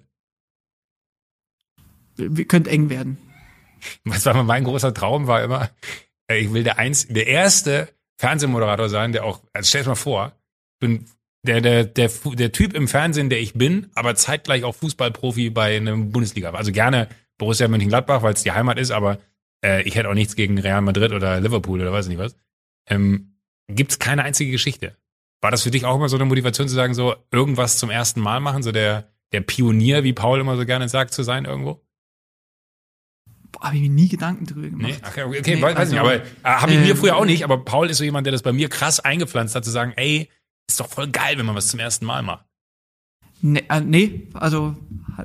Könnte eng werden. Was war mein großer Traum war immer, ich will der eins, der erste Fernsehmoderator sein, der auch, also stell dir mal vor, ich bin der, der, der, der Typ im Fernsehen, der ich bin, aber zeitgleich auch Fußballprofi bei einem Bundesliga. Also gerne Borussia Mönchengladbach, weil es die Heimat ist, aber äh, ich hätte auch nichts gegen Real Madrid oder Liverpool oder weiß nicht was. Ähm, gibt's keine einzige Geschichte. War das für dich auch immer so eine Motivation zu sagen, so irgendwas zum ersten Mal machen, so der, der Pionier, wie Paul immer so gerne sagt, zu sein irgendwo? Habe ich mir nie Gedanken drüber gemacht. Nee, okay, okay nee, weiß also, nicht, aber äh, habe ich äh, mir früher auch nicht, aber Paul ist so jemand, der das bei mir krass eingepflanzt hat, zu sagen, ey, ist doch voll geil, wenn man was zum ersten Mal macht. Nee, äh, nee also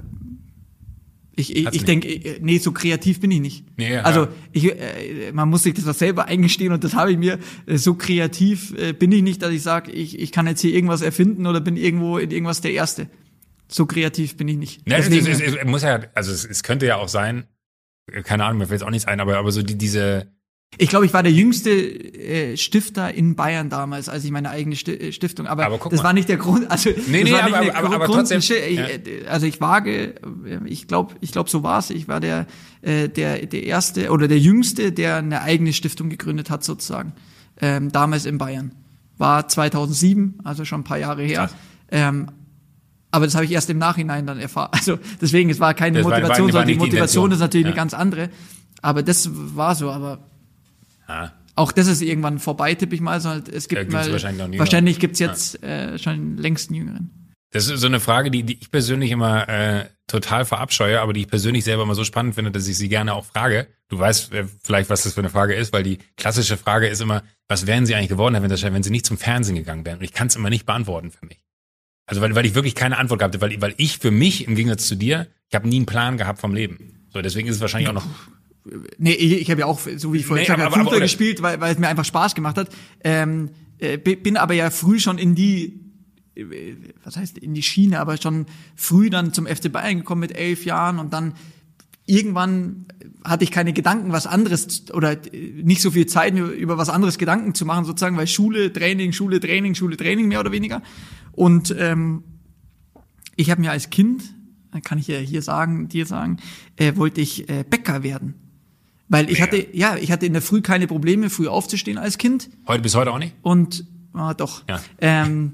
ich, ich, ich denke, nee, so kreativ bin ich nicht. Nee, ja. Also ich, äh, man muss sich das selber eingestehen und das habe ich mir, äh, so kreativ äh, bin ich nicht, dass ich sage, ich, ich kann jetzt hier irgendwas erfinden oder bin irgendwo in irgendwas der Erste. So kreativ bin ich nicht. Nee, Deswegen, es, es, es muss ja, also es, es könnte ja auch sein, keine Ahnung, mir fällt jetzt auch nichts ein, aber, aber so die, diese... Ich glaube, ich war der jüngste äh, Stifter in Bayern damals, als ich meine eigene Stiftung, aber, aber das mal. war nicht der Grund, also nee, nee, war aber, nicht aber, der aber, Grund, aber trotzdem, ich, ja. Also ich wage, ich glaube, ich glaube, so war's. Ich war der, äh, der, der erste oder der jüngste, der eine eigene Stiftung gegründet hat, sozusagen, ähm, damals in Bayern. War zweitausendsieben, also schon ein paar Jahre her. Ähm, Aber das habe ich erst im Nachhinein dann erfahren. Also deswegen, es war keine das Motivation, war, war, war sondern die Motivation die ist natürlich ja. eine ganz andere. Aber das war so, aber ah. auch das ist irgendwann vorbei, tippe ich mal. Sondern es gibt ja, mal, wahrscheinlich, wahrscheinlich gibt's jetzt ja. äh, schon längst einen Jüngeren. Das ist so eine Frage, die, die ich persönlich immer äh, total verabscheue, aber die ich persönlich selber immer so spannend finde, dass ich sie gerne auch frage. Du weißt äh, vielleicht, was das für eine Frage ist, weil die klassische Frage ist immer, was wären sie eigentlich geworden, wenn, das, wenn sie nicht zum Fernsehen gegangen wären? Und ich kann es immer nicht beantworten für mich. Also weil, weil ich wirklich keine Antwort gehabt habe, weil, weil ich für mich, im Gegensatz zu dir, ich habe nie einen Plan gehabt vom Leben. So, deswegen ist es wahrscheinlich auch noch... Nee, ich, ich habe ja auch, so wie ich vorhin nee, gesagt habe, Fußball gespielt, weil, weil es mir einfach Spaß gemacht hat. Ähm, äh, bin aber ja früh schon in die, äh, was heißt in die Schiene, aber schon früh dann zum F C Bayern gekommen mit elf Jahren und dann irgendwann hatte ich keine Gedanken, was anderes oder nicht so viel Zeit, mir über was anderes Gedanken zu machen, sozusagen, weil Schule, Training, Schule, Training, Schule, Training, mehr oder weniger. Und ähm, ich habe mir als Kind, kann ich ja hier sagen, dir sagen, äh, wollte ich äh, Bäcker werden. Weil ich Mega. hatte, ja, ich hatte in der Früh keine Probleme, früh aufzustehen als Kind. Heute bis heute auch nicht? Und, ah, doch. Ja. Ähm,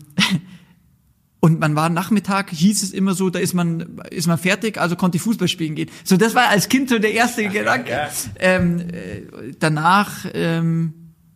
und man war Nachmittag, hieß es immer so, da ist man, ist man fertig, also konnte ich Fußball spielen gehen. So, das war als Kind so der erste Ach, Gedanke. Ja, ja. Ähm, äh, danach, ähm,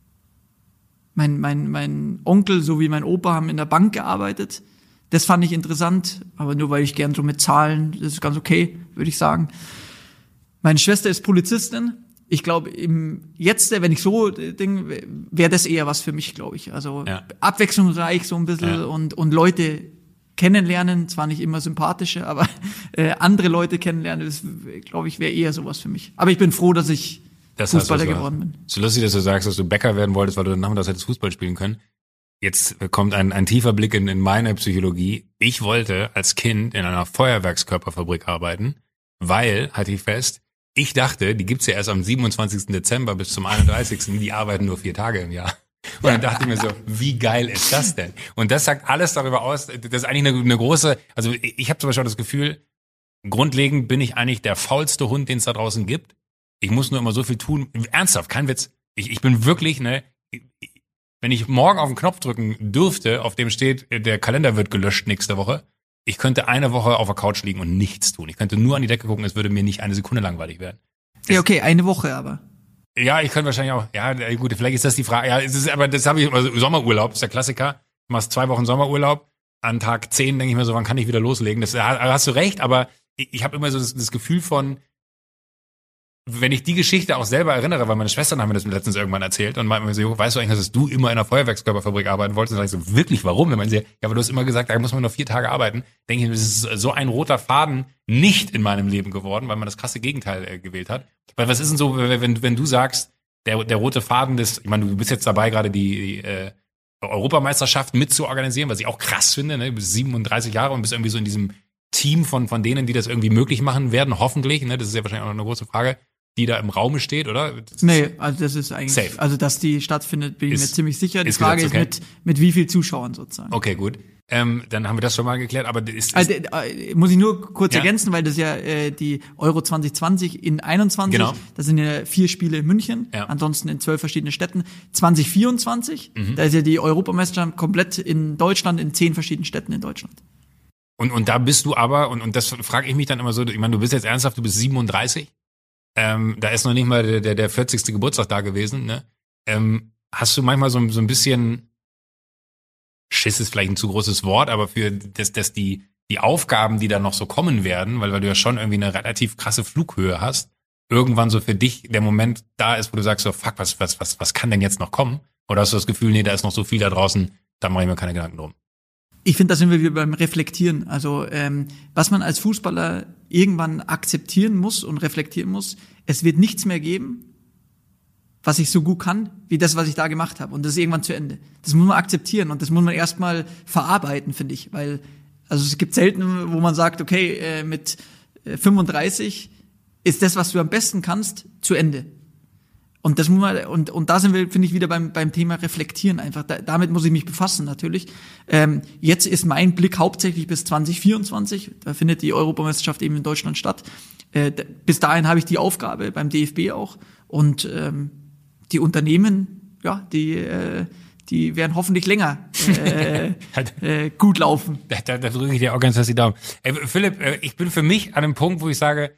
mein, mein, mein Onkel sowie mein Opa haben in der Bank gearbeitet. Das fand ich interessant, aber nur weil ich gern so mit Zahlen, das ist ganz okay, würde ich sagen. Meine Schwester ist Polizistin. Ich glaube, im jetzt, wenn ich so Ding, wäre das eher was für mich, glaube ich. Also ja. abwechslungsreich so ein bisschen ja. und und Leute kennenlernen, zwar nicht immer sympathische, aber äh, andere Leute kennenlernen, das glaube ich wäre eher sowas für mich. Aber ich bin froh, dass ich das Fußballer heißt, geworden bin. So lustig, dass du sagst, dass du Bäcker werden wolltest, weil du dann nachmittags hättest Fußball spielen können. Jetzt kommt ein, ein tiefer Blick in, in meine Psychologie. Ich wollte als Kind in einer Feuerwerkskörperfabrik arbeiten, weil, halte ich fest, ich dachte, die gibt's ja erst am siebenundzwanzigsten Dezember bis zum einunddreißigsten Die arbeiten nur vier Tage im Jahr. Und dann dachte ich mir so, wie geil ist das denn? Und das sagt alles darüber aus, das ist eigentlich eine, eine große, also ich habe zum Beispiel das Gefühl, grundlegend bin ich eigentlich der faulste Hund, den es da draußen gibt. Ich muss nur immer so viel tun. Ernsthaft, kein Witz. Ich, ich bin wirklich, ne, wenn ich morgen auf den Knopf drücken dürfte, auf dem steht, der Kalender wird gelöscht nächste Woche, ich könnte eine Woche auf der Couch liegen und nichts tun. Ich könnte nur an die Decke gucken, es würde mir nicht eine Sekunde langweilig werden. Ja, okay, eine Woche aber. Ja, ich könnte wahrscheinlich auch, ja, gut, vielleicht ist das die Frage. Ja, es ist, aber das habe ich, also Sommerurlaub ist der Klassiker. Du machst zwei Wochen Sommerurlaub. An Tag zehn denke ich mir so, wann kann ich wieder loslegen? Das da hast du recht, aber ich, ich habe immer so das, das Gefühl von, wenn ich die Geschichte auch selber erinnere, weil meine Schwestern haben mir das letztens irgendwann erzählt und meinten mir so, weißt du eigentlich, dass du immer in einer Feuerwerkskörperfabrik arbeiten wolltest? Und dann sag ich so, wirklich, warum? Dann meinen sie, ja, aber du hast immer gesagt, da muss man nur vier Tage arbeiten. Denke ich, das ist so ein roter Faden nicht in meinem Leben geworden, weil man das krasse Gegenteil äh, gewählt hat. Weil was ist denn so, wenn, wenn du sagst, der, der rote Faden des, ich meine, du bist jetzt dabei, gerade die, die äh, Europameisterschaft mit zu organisieren, was ich auch krass finde, ne? Du bist siebenunddreißig Jahre und bist irgendwie so in diesem Team von, von denen, die das irgendwie möglich machen werden, hoffentlich, ne? Das ist ja wahrscheinlich auch noch eine große Frage, die da im Raume steht, oder? Das Nee, also das ist eigentlich, safe. also dass die stattfindet, bin ich Ist- mir ziemlich sicher. Die ist Frage gesagt, ist okay. mit, mit wie viel Zuschauern sozusagen. Okay, gut. Ähm, dann haben wir das schon mal geklärt, aber ist, ist Also, äh, muss ich nur kurz Ja. ergänzen, weil das ja äh, die Euro zwanzig zwanzig in einundzwanzig, Genau. das sind ja vier Spiele in München, Ja. ansonsten in zwölf verschiedene Städten. zwanzig vierundzwanzig, Mhm. da ist ja die Europameisterschaft komplett in Deutschland, in zehn verschiedenen Städten in Deutschland. Und, und da bist du aber, und, und das frage ich mich dann immer so, ich meine, du bist jetzt ernsthaft, du bist siebenunddreißig, ähm, da ist noch nicht mal der, der, der vierzigste Geburtstag da gewesen, ne? Ähm, hast du manchmal so, so ein bisschen, Schiss ist vielleicht ein zu großes Wort, aber für das, das die, die Aufgaben, die da noch so kommen werden, weil, weil du ja schon irgendwie eine relativ krasse Flughöhe hast, irgendwann so für dich der Moment da ist, wo du sagst so, fuck, was, was, was, was kann denn jetzt noch kommen? Oder hast du das Gefühl, nee, da ist noch so viel da draußen, da mache ich mir keine Gedanken drum? Ich finde, da sind wir wieder beim Reflektieren. Also ähm, was man als Fußballer irgendwann akzeptieren muss und reflektieren muss, es wird nichts mehr geben, was ich so gut kann, wie das, was ich da gemacht habe. Und das ist irgendwann zu Ende. Das muss man akzeptieren und das muss man erstmal verarbeiten, finde ich. Weil, also es gibt selten, wo man sagt, okay, äh, mit äh, fünfunddreißig ist das, was du am besten kannst, zu Ende. Und das muss man, und, und da sind wir, finde ich, wieder beim, beim Thema Reflektieren einfach. Da, damit muss ich mich befassen, natürlich. Ähm, jetzt ist mein Blick hauptsächlich bis zwanzig vierundzwanzig. Da findet die Europameisterschaft eben in Deutschland statt. Äh, d- bis dahin habe ich die Aufgabe, beim D F B auch. Und ähm, die Unternehmen, ja, die, äh, die werden hoffentlich länger äh, äh, gut laufen. Da, da, da drücke ich dir auch ganz fest die Daumen. Ey, Philipp, äh, ich bin für mich an einem Punkt, wo ich sage,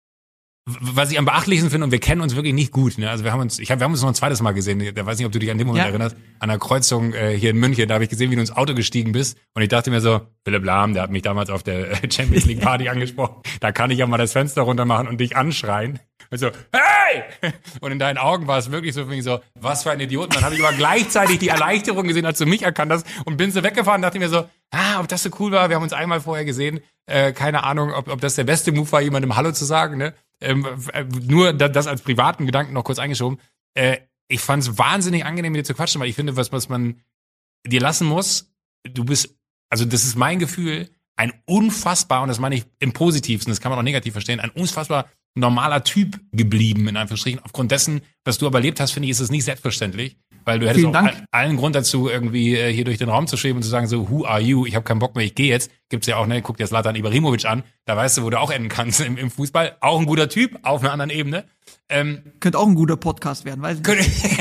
w- was ich am beachtlichsten finde, und wir kennen uns wirklich nicht gut, ne? Also wir haben uns, ich hab, wir haben uns noch ein zweites Mal gesehen. Da weiß nicht, ob du dich an den Moment Ja. erinnerst. An der Kreuzung äh, hier in München, da habe ich gesehen, wie du ins Auto gestiegen bist. Und ich dachte mir so, Philipp Lahm, der hat mich damals auf der äh, Champions League Party angesprochen. Da kann ich ja mal das Fenster runter machen und dich anschreien. Und so, hey! Und in deinen Augen war es wirklich so, so, was für ein Idioten. Dann habe ich aber gleichzeitig die Erleichterung gesehen, als du mich erkannt hast und bin so weggefahren und dachte mir so, ah, ob das so cool war. Wir haben uns einmal vorher gesehen. Äh, keine Ahnung, ob, ob das der beste Move war, jemandem Hallo zu sagen. Ne? Ähm, äh, nur da, das als privaten Gedanken noch kurz eingeschoben. Äh, ich fand es wahnsinnig angenehm, mit dir zu quatschen, weil ich finde, was, was man dir lassen muss, du bist, also das ist mein Gefühl, ein unfassbar, und das meine ich im Positivsten, das kann man auch negativ verstehen, ein unfassbar normaler Typ geblieben, in Anführungsstrichen. Aufgrund dessen, was du aber erlebt hast, finde ich, ist es nicht selbstverständlich, weil du hättest Vielen auch Dank. all- allen Grund dazu, irgendwie äh, hier durch den Raum zu schweben und zu sagen so, who are you? Ich habe keinen Bock mehr, ich gehe jetzt. Gibt's ja auch, ne, guck dir Zlatan Ibrahimovic an, da weißt du, wo du auch enden kannst im, im Fußball. Auch ein guter Typ, auf einer anderen Ebene. Ähm, Könnte auch ein guter Podcast werden, weiß ich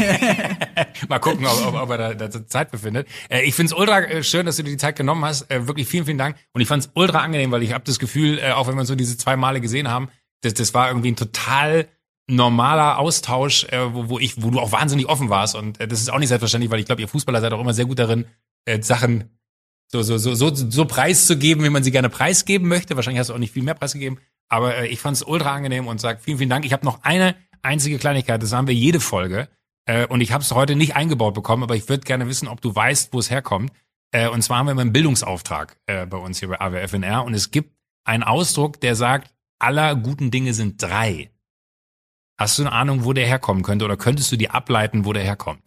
nicht. Mal gucken, ob, ob, ob er da, da Zeit befindet. Äh, ich find's ultra äh, schön, dass du dir die Zeit genommen hast. Äh, wirklich vielen, vielen Dank. Und ich fand's ultra angenehm, weil ich habe das Gefühl, äh, auch wenn wir uns so diese zwei Male gesehen haben, das, das war irgendwie ein total normaler Austausch, äh, wo, wo ich, wo du auch wahnsinnig offen warst. Und äh, das ist auch nicht selbstverständlich, weil ich glaube, ihr Fußballer seid auch immer sehr gut darin, äh, Sachen so, so, so, so, so preiszugeben, wie man sie gerne preisgeben möchte. Wahrscheinlich hast du auch nicht viel mehr preisgegeben. Aber äh, ich fand's ultra angenehm und sag vielen, vielen Dank. Ich habe noch eine einzige Kleinigkeit, das haben wir jede Folge. Äh, und ich habe es heute nicht eingebaut bekommen, aber ich würde gerne wissen, ob du weißt, wo es herkommt. Äh, und zwar haben wir immer einen Bildungsauftrag äh, bei uns hier bei A W F N R. Und es gibt einen Ausdruck, der sagt, aller guten Dinge sind drei. Hast du eine Ahnung, wo der herkommen könnte? Oder könntest du dir ableiten, wo der herkommt?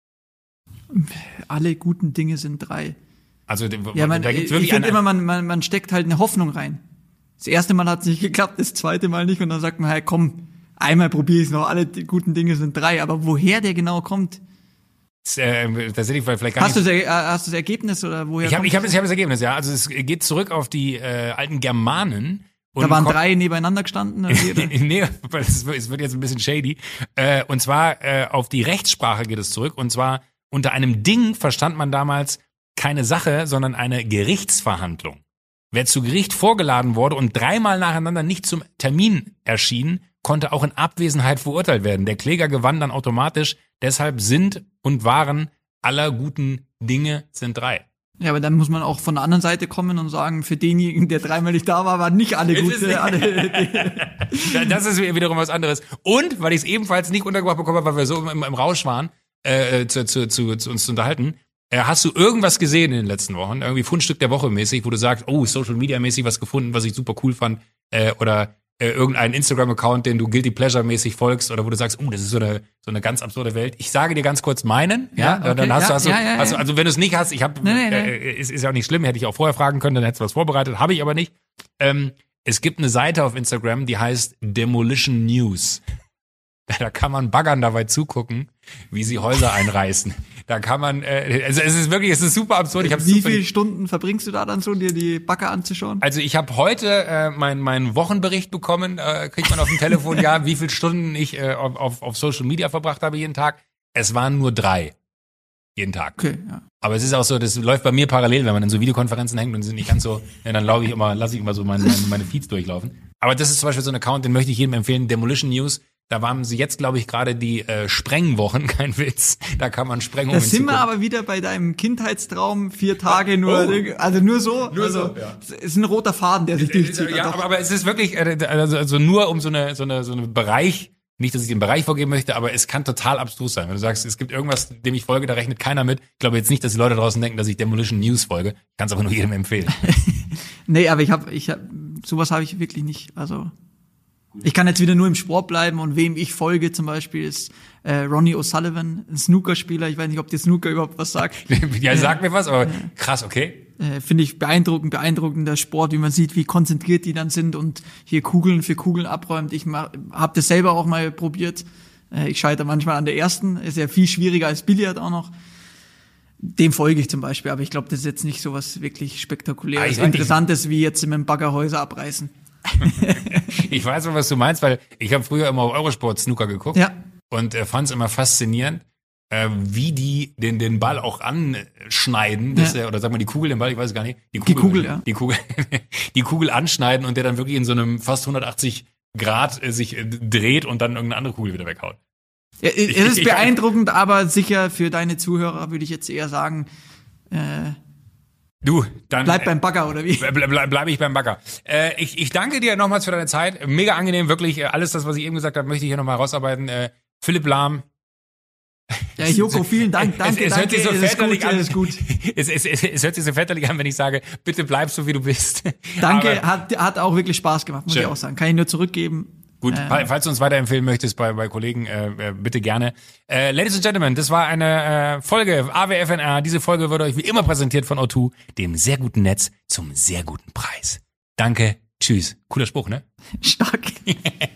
Alle guten Dinge sind drei. Also Ja, man, da gibt's ich wirklich finde einen, immer, man, man, man steckt halt eine Hoffnung rein. Das erste Mal hat es nicht geklappt, das zweite Mal nicht. Und dann sagt man, hey, komm, einmal probiere ich es noch. Alle die guten Dinge sind drei. Aber woher der genau kommt? äh, tatsächlich vielleicht gar Hast du nicht. das, Er- hast du das Ergebnis oder woher Ich habe kommt ich hab, das? ich hab das Ergebnis, ja. Also es geht zurück auf die äh, alten Germanen. Und Da waren kommt- drei nebeneinander gestanden. Also jeder- nee, weil es wird, es wird jetzt ein bisschen shady. Äh, und zwar äh, auf die Rechtssprache geht es zurück. Und zwar unter einem Ding verstand man damals keine Sache, sondern eine Gerichtsverhandlung. Wer zu Gericht vorgeladen wurde und dreimal nacheinander nicht zum Termin erschien, konnte auch in Abwesenheit verurteilt werden. Der Kläger gewann dann automatisch. Deshalb sind und waren aller guten Dinge sind drei. Ja, aber dann muss man auch von der anderen Seite kommen und sagen, für denjenigen, der dreimal nicht da war, waren nicht alle Es gut. ist äh, nicht- alle, Ja, das ist wiederum was anderes. Und, weil ich es ebenfalls nicht untergebracht bekommen habe, weil wir so im, im Rausch waren, äh, zu, zu, zu, zu uns zu unterhalten, äh, hast du irgendwas gesehen in den letzten Wochen? Irgendwie Fundstück der Woche mäßig, wo du sagst, oh, Social Media mäßig was gefunden, was ich super cool fand, äh, oder äh, irgendeinen Instagram-Account, den du Guilty Pleasure-mäßig folgst, oder wo du sagst, oh, das ist so eine so eine ganz absurde Welt. Ich sage dir ganz kurz meinen, ja, Ja, okay, dann hast du, ja, hast du, ja, ja, hast du, ja. also wenn du es nicht hast, ich habe, Nee, nee, nee. äh, ist, ist ja auch nicht schlimm, hätte ich auch vorher fragen können, dann hättest du was vorbereitet, habe ich aber nicht. Ähm, es gibt eine Seite auf Instagram, die heißt Demolition News. Da kann man Baggern dabei zugucken, wie sie Häuser einreißen. Da kann man, äh, also es ist wirklich, es ist super absurd. Ich hab's Wie zufällig- viele Stunden verbringst du da dann so, dir die Bagger anzuschauen? Also ich habe heute äh, meinen mein Wochenbericht bekommen, äh, kriegt man auf dem Telefon, ja, wie viele Stunden ich äh, auf, auf, auf Social Media verbracht habe jeden Tag. Es waren nur drei. Jeden Tag. Okay, ja. Aber es ist auch so, das läuft bei mir parallel, wenn man in so Videokonferenzen hängt und sind nicht ganz so, ja, dann laufe ich immer, lasse ich immer so meine, meine, meine Feeds durchlaufen. Aber das ist zum Beispiel so ein Account, den möchte ich jedem empfehlen, Demolition News. Da waren sie jetzt, glaube ich, gerade die äh, Sprengwochen, kein Witz. Da kann man Sprengungen Da sind wir zugucken. aber wieder bei deinem Kindheitstraum, vier Tage nur, Oh. also nur so. Nur also, so, ja. Es ist ein roter Faden, der sich durchzieht. Ja, Doch. aber, aber es ist wirklich, äh, also, also nur um so eine, so eine, so einen Bereich, nicht, dass ich den Bereich vorgeben möchte, aber es kann total abstrus sein. Wenn du sagst, es gibt irgendwas, dem ich folge, da rechnet keiner mit. Ich glaube jetzt nicht, dass die Leute draußen denken, dass ich Demolition News folge. Ich kann es aber nur jedem empfehlen. Nee, aber ich habe, ich hab, sowas habe ich wirklich nicht. Also ich kann jetzt wieder nur im Sport bleiben und wem ich folge zum Beispiel ist äh, Ronnie O'Sullivan, ein Snookerspieler. Ich weiß nicht, ob dir Snooker überhaupt was sagt. Ja, sag mir was, aber krass, okay. Äh, Finde ich beeindruckend, beeindruckender Sport, wie man sieht, wie konzentriert die dann sind und hier Kugeln für Kugeln abräumt. Ich habe das selber auch mal probiert. Äh, ich scheitere manchmal an der ersten. Ist ja viel schwieriger als Billard auch noch. Dem folge ich zum Beispiel, aber ich glaube, das ist jetzt nicht so was wirklich Spektakuläres, Ah, ich weiß- Interessantes wie jetzt mit dem Baggerhäuser abreißen. Ich weiß mal, was du meinst, weil ich habe früher immer auf Eurosport Snooker geguckt Ja. und äh, fand es immer faszinierend, äh, wie die den den Ball auch anschneiden, dass Ja. der, oder sag mal die Kugel, den Ball, ich weiß es gar nicht. Die Kugel, ja. Die Kugel, die Kugel anschneiden und der dann wirklich in so einem fast hundertachtzig Grad äh, sich äh, dreht und dann irgendeine andere Kugel wieder weghaut. Ja, es Ich- ist ich- beeindruckend, aber sicher für deine Zuhörer würde ich jetzt eher sagen, äh, Du, dann bleib beim Bagger oder wie? Ble ble bleibe ich beim Bagger. Äh, ich, ich danke dir nochmals für deine Zeit. Mega angenehm, wirklich. Äh, alles das, was ich eben gesagt habe, möchte ich hier nochmal rausarbeiten. Äh, Philipp Lahm. Ja, Joko, vielen Dank, danke, es, es hört danke, sich so es ist väterlich gut, an. es ist gut. Es, es, es, es hört sich so väterlich an, wenn ich sage, bitte bleib so, wie du bist. Danke, Aber hat, hat auch wirklich Spaß gemacht, muss Schön. ich auch sagen. Kann ich nur zurückgeben. gut, Ähm, fall- falls du uns weiterempfehlen möchtest bei, bei Kollegen, äh, äh, bitte gerne. Äh, Ladies and Gentlemen, das war eine äh, Folge A W F N R. Diese Folge wird euch wie immer präsentiert von O zwei, dem sehr guten Netz zum sehr guten Preis. Danke, tschüss. Cooler Spruch, ne? Stark.